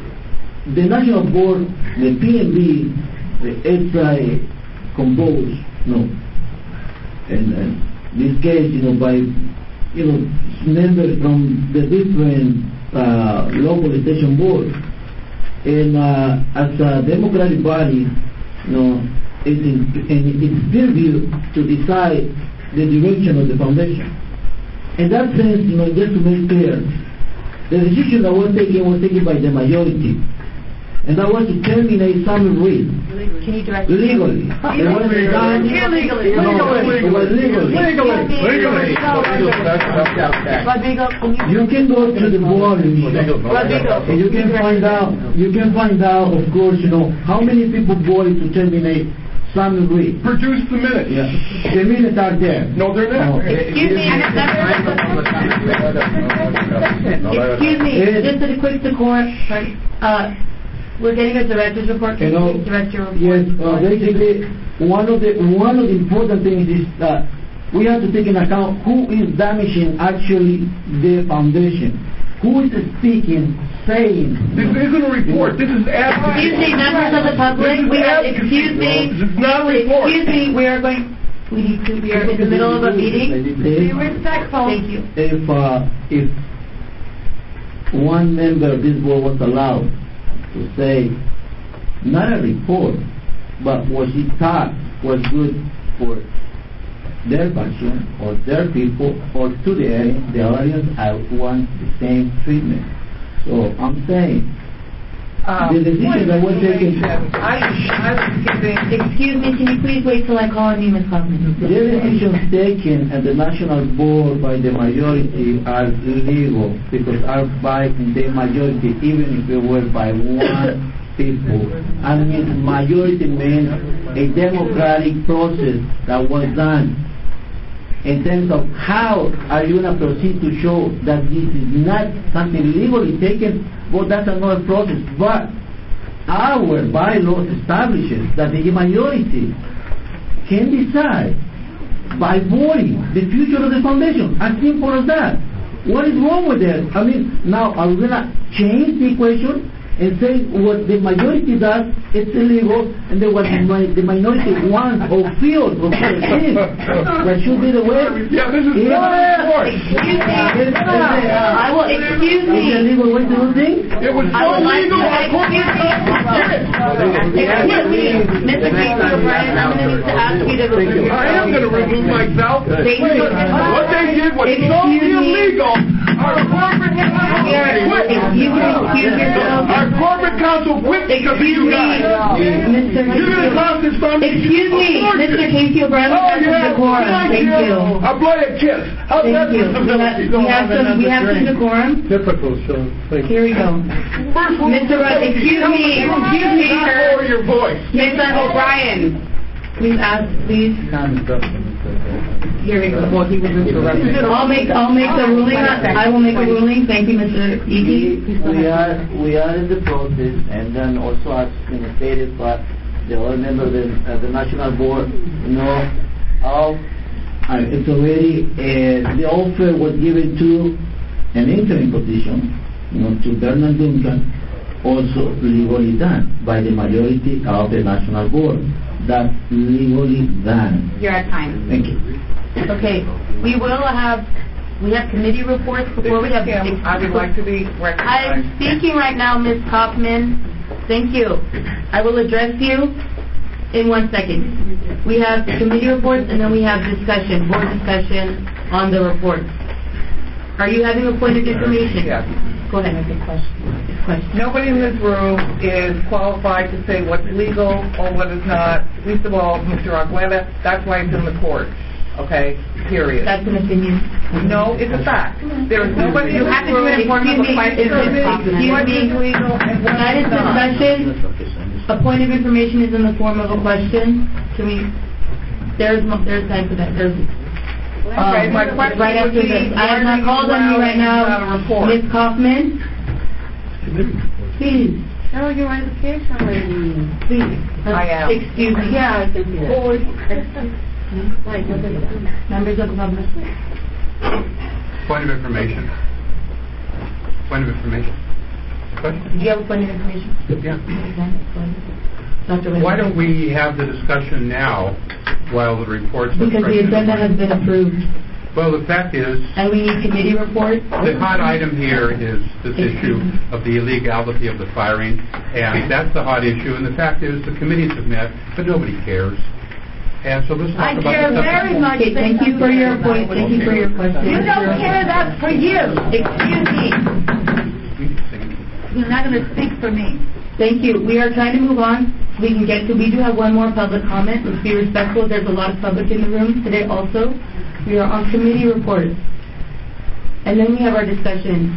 Speaker 6: The National Board, the P&B, it's composed No. And this case, by, members from the different local station boards, and as a democratic body, it's in their view to decide the direction of the foundation. In that sense, just to make clear, the decision that was taken by the majority, and that was to terminate Samuel Reed.
Speaker 4: Can you direct
Speaker 6: legally? It was done illegally. It was legally.
Speaker 4: Rodrigo,
Speaker 6: you can go to the board and you can find out. You can find out, of course, how many people voted to terminate Samuel Reed.
Speaker 15: Produce the minutes.
Speaker 6: Yeah. The minutes are there.
Speaker 15: No, they're not.
Speaker 4: Excuse me, just a quick decorum. We're getting a director's report. Can you please direct your report?
Speaker 6: Yes, basically, one of the important things is that we have to take into account who is damaging actually the foundation. Who is speaking, saying?
Speaker 15: This isn't a report. This is advocacy.
Speaker 4: Excuse me, members of the public. Excuse me.
Speaker 15: It's not a report.
Speaker 4: Excuse me. We are in the middle of a meeting. Be respectful. Thank you.
Speaker 6: If one member of this board was allowed to say, not a report, but what he thought was good for their faction or their people or to the audience, I want the same treatment. So I'm saying the decision that was taken.
Speaker 4: Excuse me, can you please wait till I call on you, Ms. Kaufman?
Speaker 6: The decisions taken at the national board by the majority are illegal because are by the majority, even if it were by one people. I mean, majority means a democratic process that was done. In terms of how are you going to proceed to show that this is not something legally taken, well, that's another process. But our bylaw establishes that the majority can decide by voting the future of the foundation. As simple as that. What is wrong with that? I mean, now are we going to change the equation and say what the majority does, it's illegal, and then what the minority wants or feels or perceives that should be the way?
Speaker 15: Yeah, this is not a report.
Speaker 4: Excuse me. Excuse me.
Speaker 6: Is it a legal way to do things?
Speaker 15: It was so illegal.
Speaker 4: Excuse me. Mr. Casey O'Brien, I'm going to need to ask you to remove yourself.
Speaker 15: I am going to remove myself. What they did was so illegal. Our corporate council quit because of you guys.
Speaker 4: Excuse me, Mr. Casey O'Brien, decorum. Thank you.
Speaker 15: A bloody kiss.
Speaker 4: Thank you. We have some decorum.
Speaker 3: Typical, Sean.
Speaker 4: Here we go. Mr. Rudd, excuse me, sir.
Speaker 15: Lower your voice.
Speaker 4: Mr. O'Brien, please. Here we go.
Speaker 2: Well, he was interrupted.
Speaker 4: I'll make the ruling. I will make a ruling. Thank you, Mr. Iki.
Speaker 6: We are in the process, and then also as stated by the other member of the national board, it's already the offer was given to an interim position, to Bernard Duncan, also legally done by the majority of the national board. That's legally done.
Speaker 2: You're at time.
Speaker 6: Thank you.
Speaker 4: Okay, we have committee reports before we have.
Speaker 13: I would like to be recognized.
Speaker 4: I'm speaking right now, Ms. Kaufman. Thank you. I will address you in 1 second. We have committee reports and then we have board discussion on the reports. Are you having a point of information?
Speaker 13: Yes.
Speaker 4: Go ahead. Question.
Speaker 13: Nobody in this room is qualified to say what's legal or what is not. Least of all, Mr. Argueta. That's why it's in the court. Okay? Period.
Speaker 4: That's an opinion.
Speaker 13: No, it's a fact. There is nobody.
Speaker 2: You have to do it in form of a question.
Speaker 13: What is legal and what
Speaker 4: That is
Speaker 13: is not.
Speaker 4: discussion. A point of information is in the form of a question. There's time for that.
Speaker 13: Okay, my question
Speaker 4: right
Speaker 13: would
Speaker 4: after
Speaker 13: be,
Speaker 4: this. I have not called on you right now, Ms. Kaufman. Please.
Speaker 12: No, you're education lady.
Speaker 4: Please.
Speaker 13: I am.
Speaker 4: Excuse me.
Speaker 12: Yeah, I can see that.
Speaker 4: Members of the public.
Speaker 5: Point of information. Question?
Speaker 4: Do you have a point of information?
Speaker 5: Yeah.
Speaker 4: Dr.
Speaker 5: Why don't we have the discussion now while the reports are
Speaker 1: Because the agenda has been approved.
Speaker 5: Well, the fact is...
Speaker 1: And we need committee reports.
Speaker 5: The hot item here is this issue of the illegality of the firing, and that's the hot issue. And the fact is the committees have met, but nobody cares. And so let's talk about
Speaker 12: care very much.
Speaker 1: Okay, thank you for your point. Thank you for your question.
Speaker 12: You don't care that for you. Excuse me. You're not going to speak for me.
Speaker 1: Thank you. We are trying to move on. We do have one more public comment. Let's be respectful. There's a lot of public in the room today also. We are on committee reports. And then we have our discussion.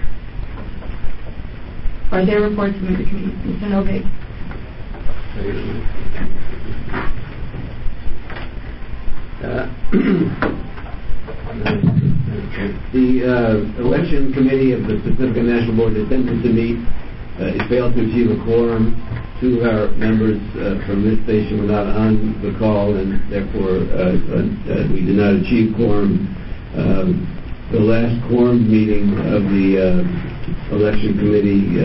Speaker 1: Are there reports from the committee? Mr. Novak.
Speaker 6: The election committee of the Pacifica National Board attempted to meet. It failed to achieve a quorum. Two of our members from this station were not on the call, and therefore we did not achieve quorum. The last quorum meeting of the election committee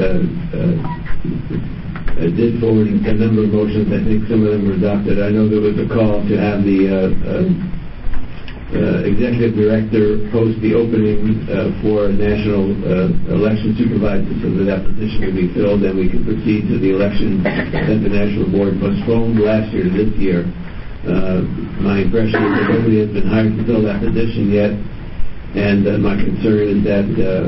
Speaker 6: did forward a number of motions. I think some of them were adopted. I know there was a call to have the executive director post the opening for a national election supervisor so that position could be filled, and we could proceed to the election that the national board postponed last year to this year. My impression is that nobody has been hired to fill that position yet, and my concern is that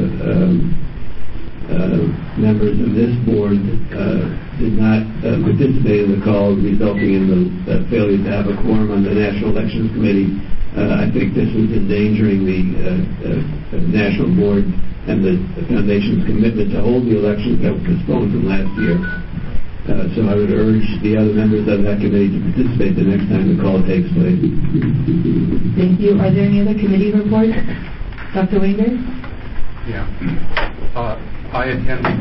Speaker 6: members of this board did not participate in the call, resulting in the failure to have a quorum on the National Elections Committee. I think this was endangering the National Board and the Foundation's commitment to hold the elections that were postponed from last year. So I would urge the other members of that committee to participate the next time the call takes place.
Speaker 1: Thank you. Are there any other committee reports? Dr. Winger?
Speaker 5: Yeah. I attended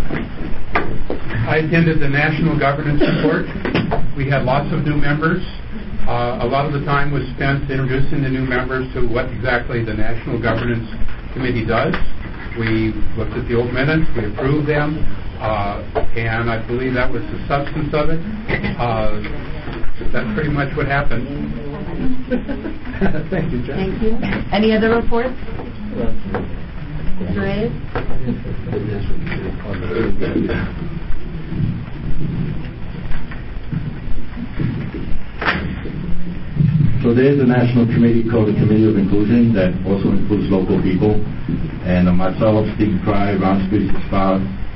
Speaker 5: the National Governance Report. We had lots of new members. A lot of the time was spent introducing the new members to what exactly the National Governance Committee does. We looked at the old minutes, we approved them, and I believe that was the substance of it. That's pretty much what happened.
Speaker 7: Thank you, John.
Speaker 1: Thank you. Any other reports? Mr. Reyes?
Speaker 14: So there is a national committee called the Committee of Inclusion that also includes local people. And myself, Steve Fry, Ron Spitz-Spout,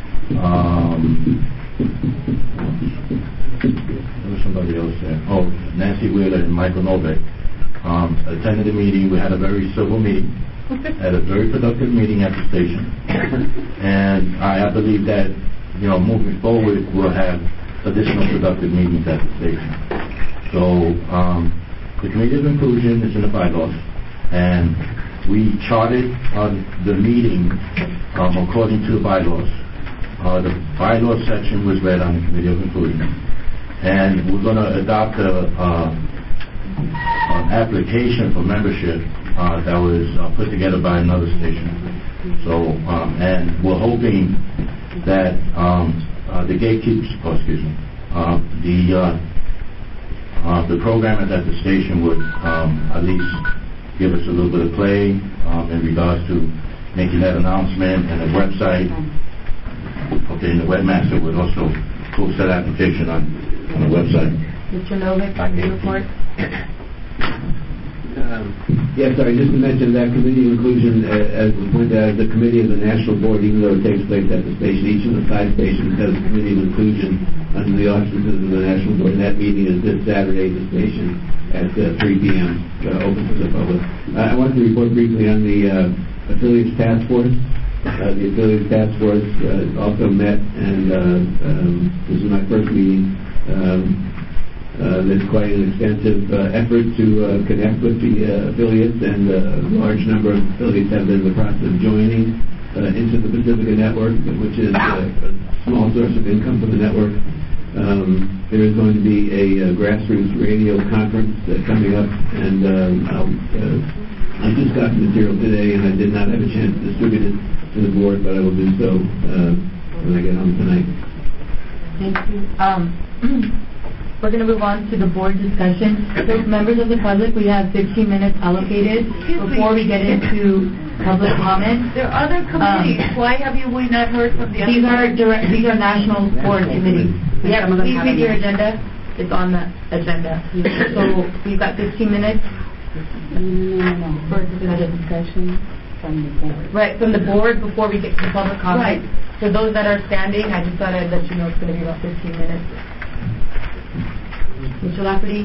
Speaker 14: there was somebody else there. Oh, Nancy Wheeler and Michael Novak attended the meeting. We had a very civil meeting, had a very productive meeting at the station. And I believe that, moving forward, we'll have additional productive meetings at the station. So, the Committee of Inclusion is in the bylaws, and we charted the meeting according to the bylaws. The bylaws section was read on the Committee of Inclusion, and we're going to adopt an application for membership that was put together by another station. So, and we're hoping that the gatekeepers, the programmers at the station would at least give us a little bit of play in regards to making that announcement, and the website. Okay, and the webmaster would also post that application on the website.
Speaker 1: Mr. Novak, your report.
Speaker 6: Yes, sorry, just to mention that Committee of Inclusion, as we pointed out, the committee of the National Board, even though it takes place at the station, each of the 5 stations has a Committee of Inclusion under the auspices of the National Board, and that meeting is this Saturday at the station at 3 p.m., open to the public. I want to report briefly on the Affiliates Task Force. The Affiliates Task Force also met, and this is my first meeting. There's quite an extensive effort to connect with the affiliates, and a large number of affiliates have been in the process of joining into the Pacifica Network, which is a small source of income for the network. There is going to be a grassroots radio conference coming up, and I just got the material today, and I did not have a chance to distribute it to the board, but I will do so when I get home tonight.
Speaker 1: Thank you.
Speaker 4: we're going to move on to the board discussion. So members of the public, we have 15 minutes allocated before we get into public comment.
Speaker 12: There are other committees. Why have we not heard from the other committees?
Speaker 4: These are national board committees. Please read your agenda. It's on the agenda. So we've got 15 minutes.
Speaker 12: No. For the discussion from the board.
Speaker 4: Right, from the board before we get to public comment. Right. For those that are standing, I just thought I'd let you know it's going to be about 15 minutes. Mr. Lafferty?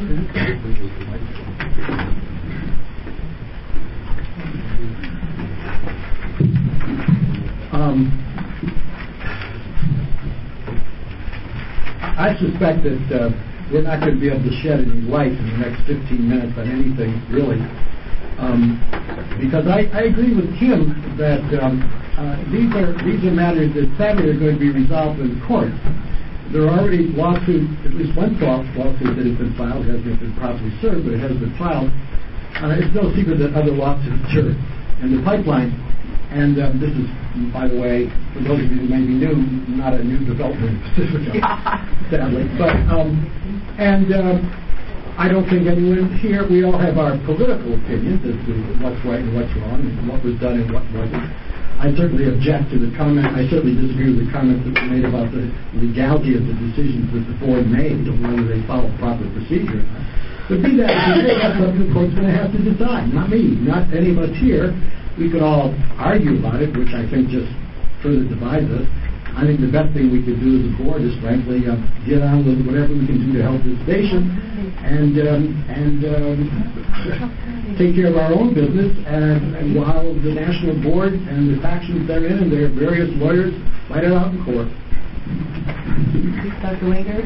Speaker 7: I suspect that we're not going to be able to shed any light in the next 15 minutes on anything, really. Because I agree with Kim that these are matters that sadly are going to be resolved in court. There are already lawsuits, at least one lawsuit that has been filed, hasn't been properly served, but it has been filed. It's no secret that other lawsuits are in the pipeline. And this is, by the way, for those of you who may be new, not a new development in Pacifica, sadly. But I don't think anyone here, we all have our political opinions as to what's right and what's wrong and what was done and what wasn't. I certainly object to the comment. I certainly disagree with the comments that were made about the legality of the decisions that the board made and whether they follow proper procedure. But be that as it may, that's what the court's going to have to decide. Not me, not any of us here. We could all argue about it, which I think just further divides us. I think the best thing we could do as a board is, frankly, get on with whatever we can do to help this station and take care of our own business, and while the national board and the factions therein and their various lawyers fight it out in court.
Speaker 4: Dr. Wenger?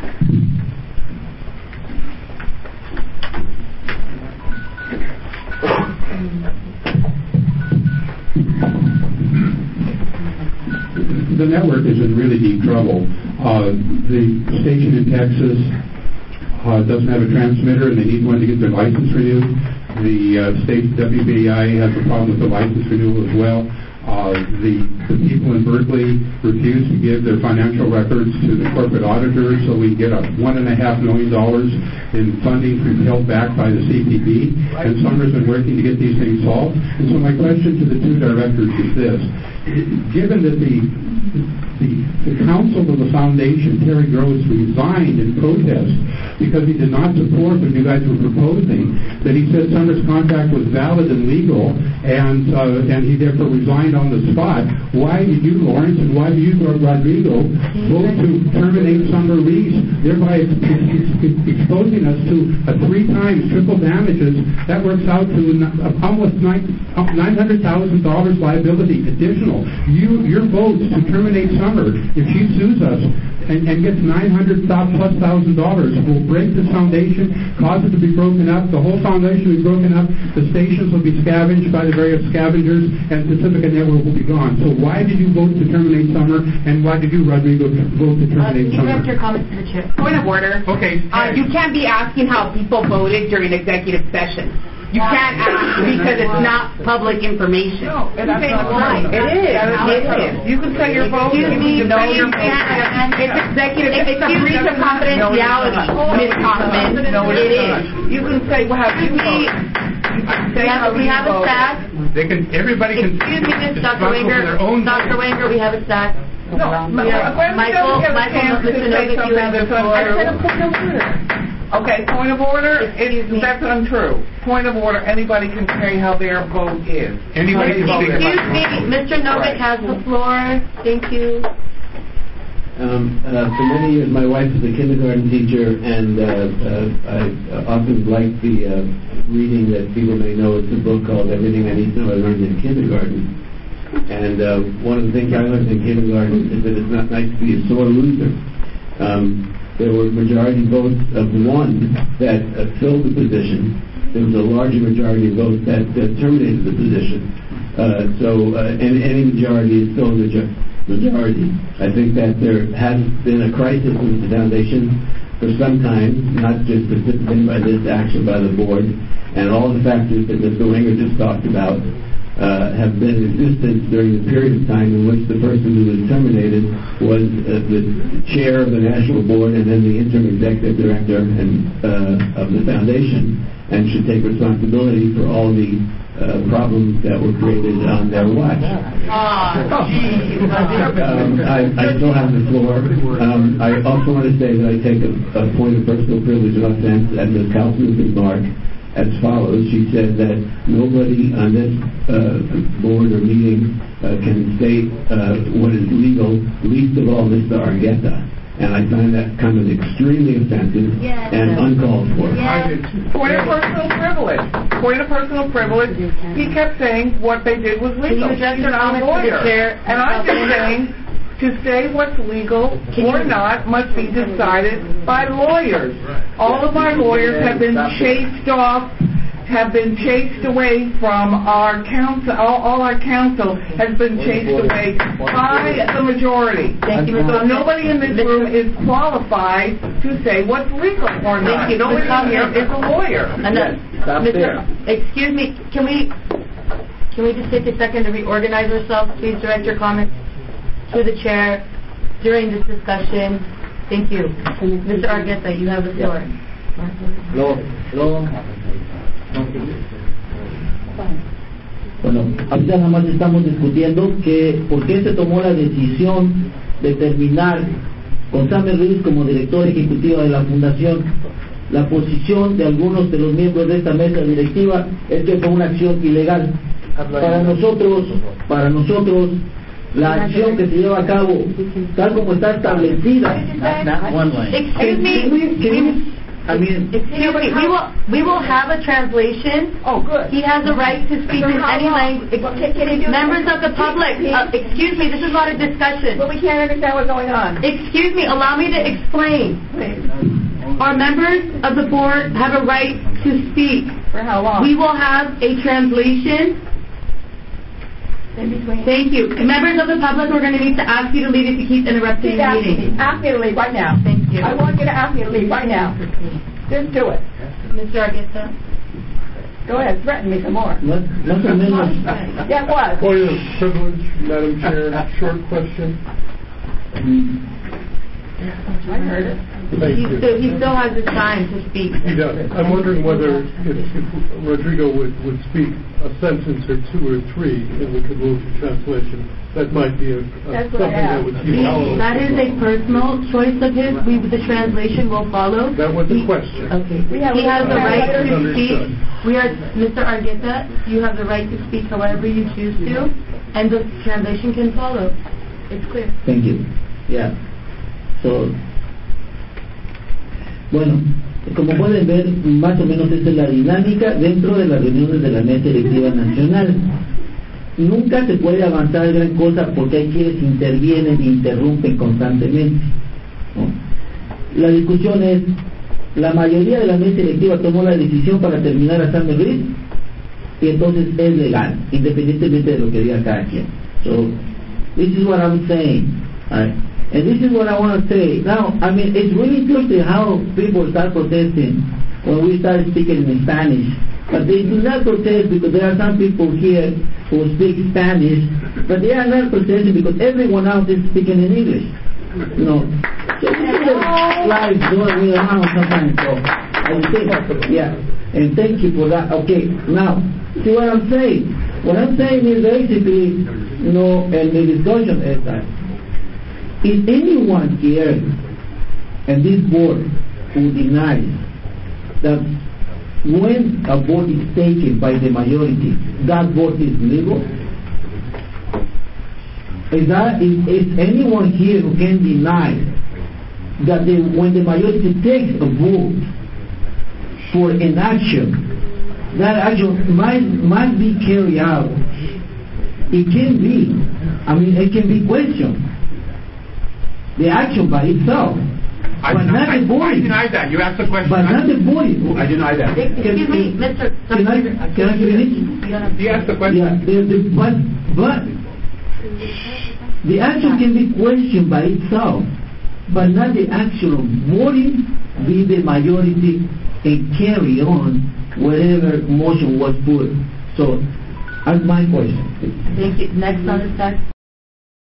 Speaker 5: The network is in really deep trouble. The station in Texas doesn't have a transmitter, and they need one to get their license renewed. The state WBAI has a problem with the license renewal as well. The people in Berkeley refuse to give their financial records to the corporate auditors, so we get $1.5 million in funding held back by the CPB. And Summer's been working to get these things solved. And so my question to the two directors is this: given that the counsel of the foundation, Terry Gross, resigned in protest because he did not support what you guys were proposing, that he said Summer's contract was valid and legal, and he therefore resigned on the spot. Why did you, Lawrence, and why do you, Rodrigo, vote to terminate Summer lease, thereby exposing us to a 3 times triple damages? That works out to almost $900,000 liability additional. Your votes to terminate Summer, if she sues us and gets $900,000+ will break this foundation, cause it to be broken up, the whole foundation will be broken up, the stations will be scavenged by the various scavengers, and Pacifica Network will be gone. So why did you vote to terminate Summer, and why did you, Rodrigo, vote to terminate Summer?
Speaker 4: Direct your comments to the chair.
Speaker 2: Point of order.
Speaker 5: Okay.
Speaker 2: You can't be asking how people voted during executive session. You can't ask because it's not public information.
Speaker 13: No, and that's not right.
Speaker 2: It is.
Speaker 13: You can say your vote.
Speaker 2: Excuse me, it's executive. It's a breach of confidentiality, Ms. Kaufman.
Speaker 13: No, it is. You can say how you vote.
Speaker 4: We have a stack.
Speaker 5: Everybody can.
Speaker 4: Excuse me, Ms. Dr. Wenger. Dr. Wenger, we have a stack.
Speaker 13: No,
Speaker 4: Michael, Mr. Novak, you have the floor.
Speaker 13: I said a point of order. Okay, point of order. That's untrue. Point of order. Anybody can say how their vote is.
Speaker 5: Anybody can speak.
Speaker 4: Excuse me, Mr. Novak has the floor. Thank you.
Speaker 6: For many years, my wife is a kindergarten teacher, and I often like the reading that people may know. It's a book called Everything I Need to Know I Learned in Kindergarten. And one of the things I learned in kindergarten is that it's not nice to be a sore loser. There were majority votes of 1 that filled the position. There was a larger majority of votes that terminated the position. And any majority is still a majority. I think that there has been a crisis in the foundation for some time, not just precipitated by this action by the board and all the factors that Mr. Wenger just talked about. have been in existence during the period of time in which the person who was terminated was the chair of the national board and then the interim executive director of the foundation, and should take responsibility for all the problems that were created on their watch. I still have the floor. I also want to say that I take a point of personal privilege and offense at Ms. Kaufman's remark as follows. She said that nobody on this board or meeting can state what is legal, least of all Mr. Argueta. And I find that kind of extremely offensive and uncalled for.
Speaker 13: Point of personal privilege. Point of personal privilege. He kept saying what they did was legal. He's not a lawyer. And I'm just saying to say what's legal or not must be decided by lawyers. All of our lawyers have been chased off, have been chased away from our counsel. All our counsel has been chased away by the majority. So nobody in this room is qualified to say what's legal or not. Nobody here is a lawyer.
Speaker 4: Excuse me, can we just take a second to reorganize ourselves? Please direct your comments to the chair during this discussion. Thank you. Mr. Argueta, you have the floor.
Speaker 6: Bueno, ahorita nada más estamos discutiendo que por qué se tomó la decisión de terminar con Sammy Ruiz como director ejecutivo de la fundación. La posición de algunos de los miembros de esta mesa directiva es que fue una acción ilegal. Para nosotros la acción que se lleva a cabo tal como está establecida.
Speaker 4: We will have a translation.
Speaker 13: Oh, good.
Speaker 4: He has a right to speak in any language. Members of the public, excuse me, this is not a discussion.
Speaker 13: But we can't understand what's going on.
Speaker 4: Excuse me, allow me to explain. Our members of the board have a right to speak.
Speaker 13: For how long?
Speaker 4: We will have a translation. Thank you. Members of the public, we're going to need to ask you to leave if you keep interrupting the meeting.
Speaker 13: Ask me to leave right now.
Speaker 4: Thank you.
Speaker 13: I want you to ask me to leave right now. Just do it.
Speaker 4: Mr. Argueta.
Speaker 13: Go ahead, threaten me some more. Yeah, what?
Speaker 3: Point of privilege, Madam Chair. Short question.
Speaker 13: I heard it.
Speaker 4: He still has the time to speak.
Speaker 3: He does. I'm wondering whether if Rodrigo would speak a sentence or two or three, and we could move to translation. That might be something that would keep palatable.
Speaker 4: That is a personal choice of his. The translation will follow.
Speaker 3: That was the question.
Speaker 4: Okay. He has the right to speak. Mr. Argueta, you have the right to speak however you choose to, and the translation can follow. It's clear.
Speaker 6: Thank you. Yeah. So, bueno, como pueden ver, más o menos esa es la dinámica dentro de las reuniones de la mesa directiva nacional. Nunca se puede avanzar gran cosa porque hay quienes intervienen e interrumpen constantemente, ¿no? La discusión es, la mayoría de la mesa directiva tomó la decisión para terminar a Sammy Ruiz y entonces es legal, independientemente de lo que diga cada quien. So, this is what I'm saying. Right? And this is what I want to say. Now, I mean, it's really interesting how people start protesting when we start speaking in Spanish. But they do not protest because there are some people here who speak Spanish, but they are not protesting because everyone else is speaking in English. No. So we just live going around sometimes. So I think, yeah. And thank you for that. Okay, now, see what I'm saying? What I'm saying is basically, you know, and the discussion is that is anyone here and this board who denies that when a vote is taken by the majority, that vote is legal? Is anyone here who can deny that when the majority takes a vote for an action, that action might be carried out? It can be. I mean, it can be questioned. The action by itself.
Speaker 5: I deny that. You asked the question.
Speaker 6: But not the body.
Speaker 5: I deny that.
Speaker 4: Excuse me, Mr.
Speaker 6: Can I finish?
Speaker 5: He asked the question.
Speaker 6: Yeah, but the action can be questioned by itself, but not the action of voting with the majority and carry on whatever motion was put. So That's my question.
Speaker 1: Thank you. Next on the stack.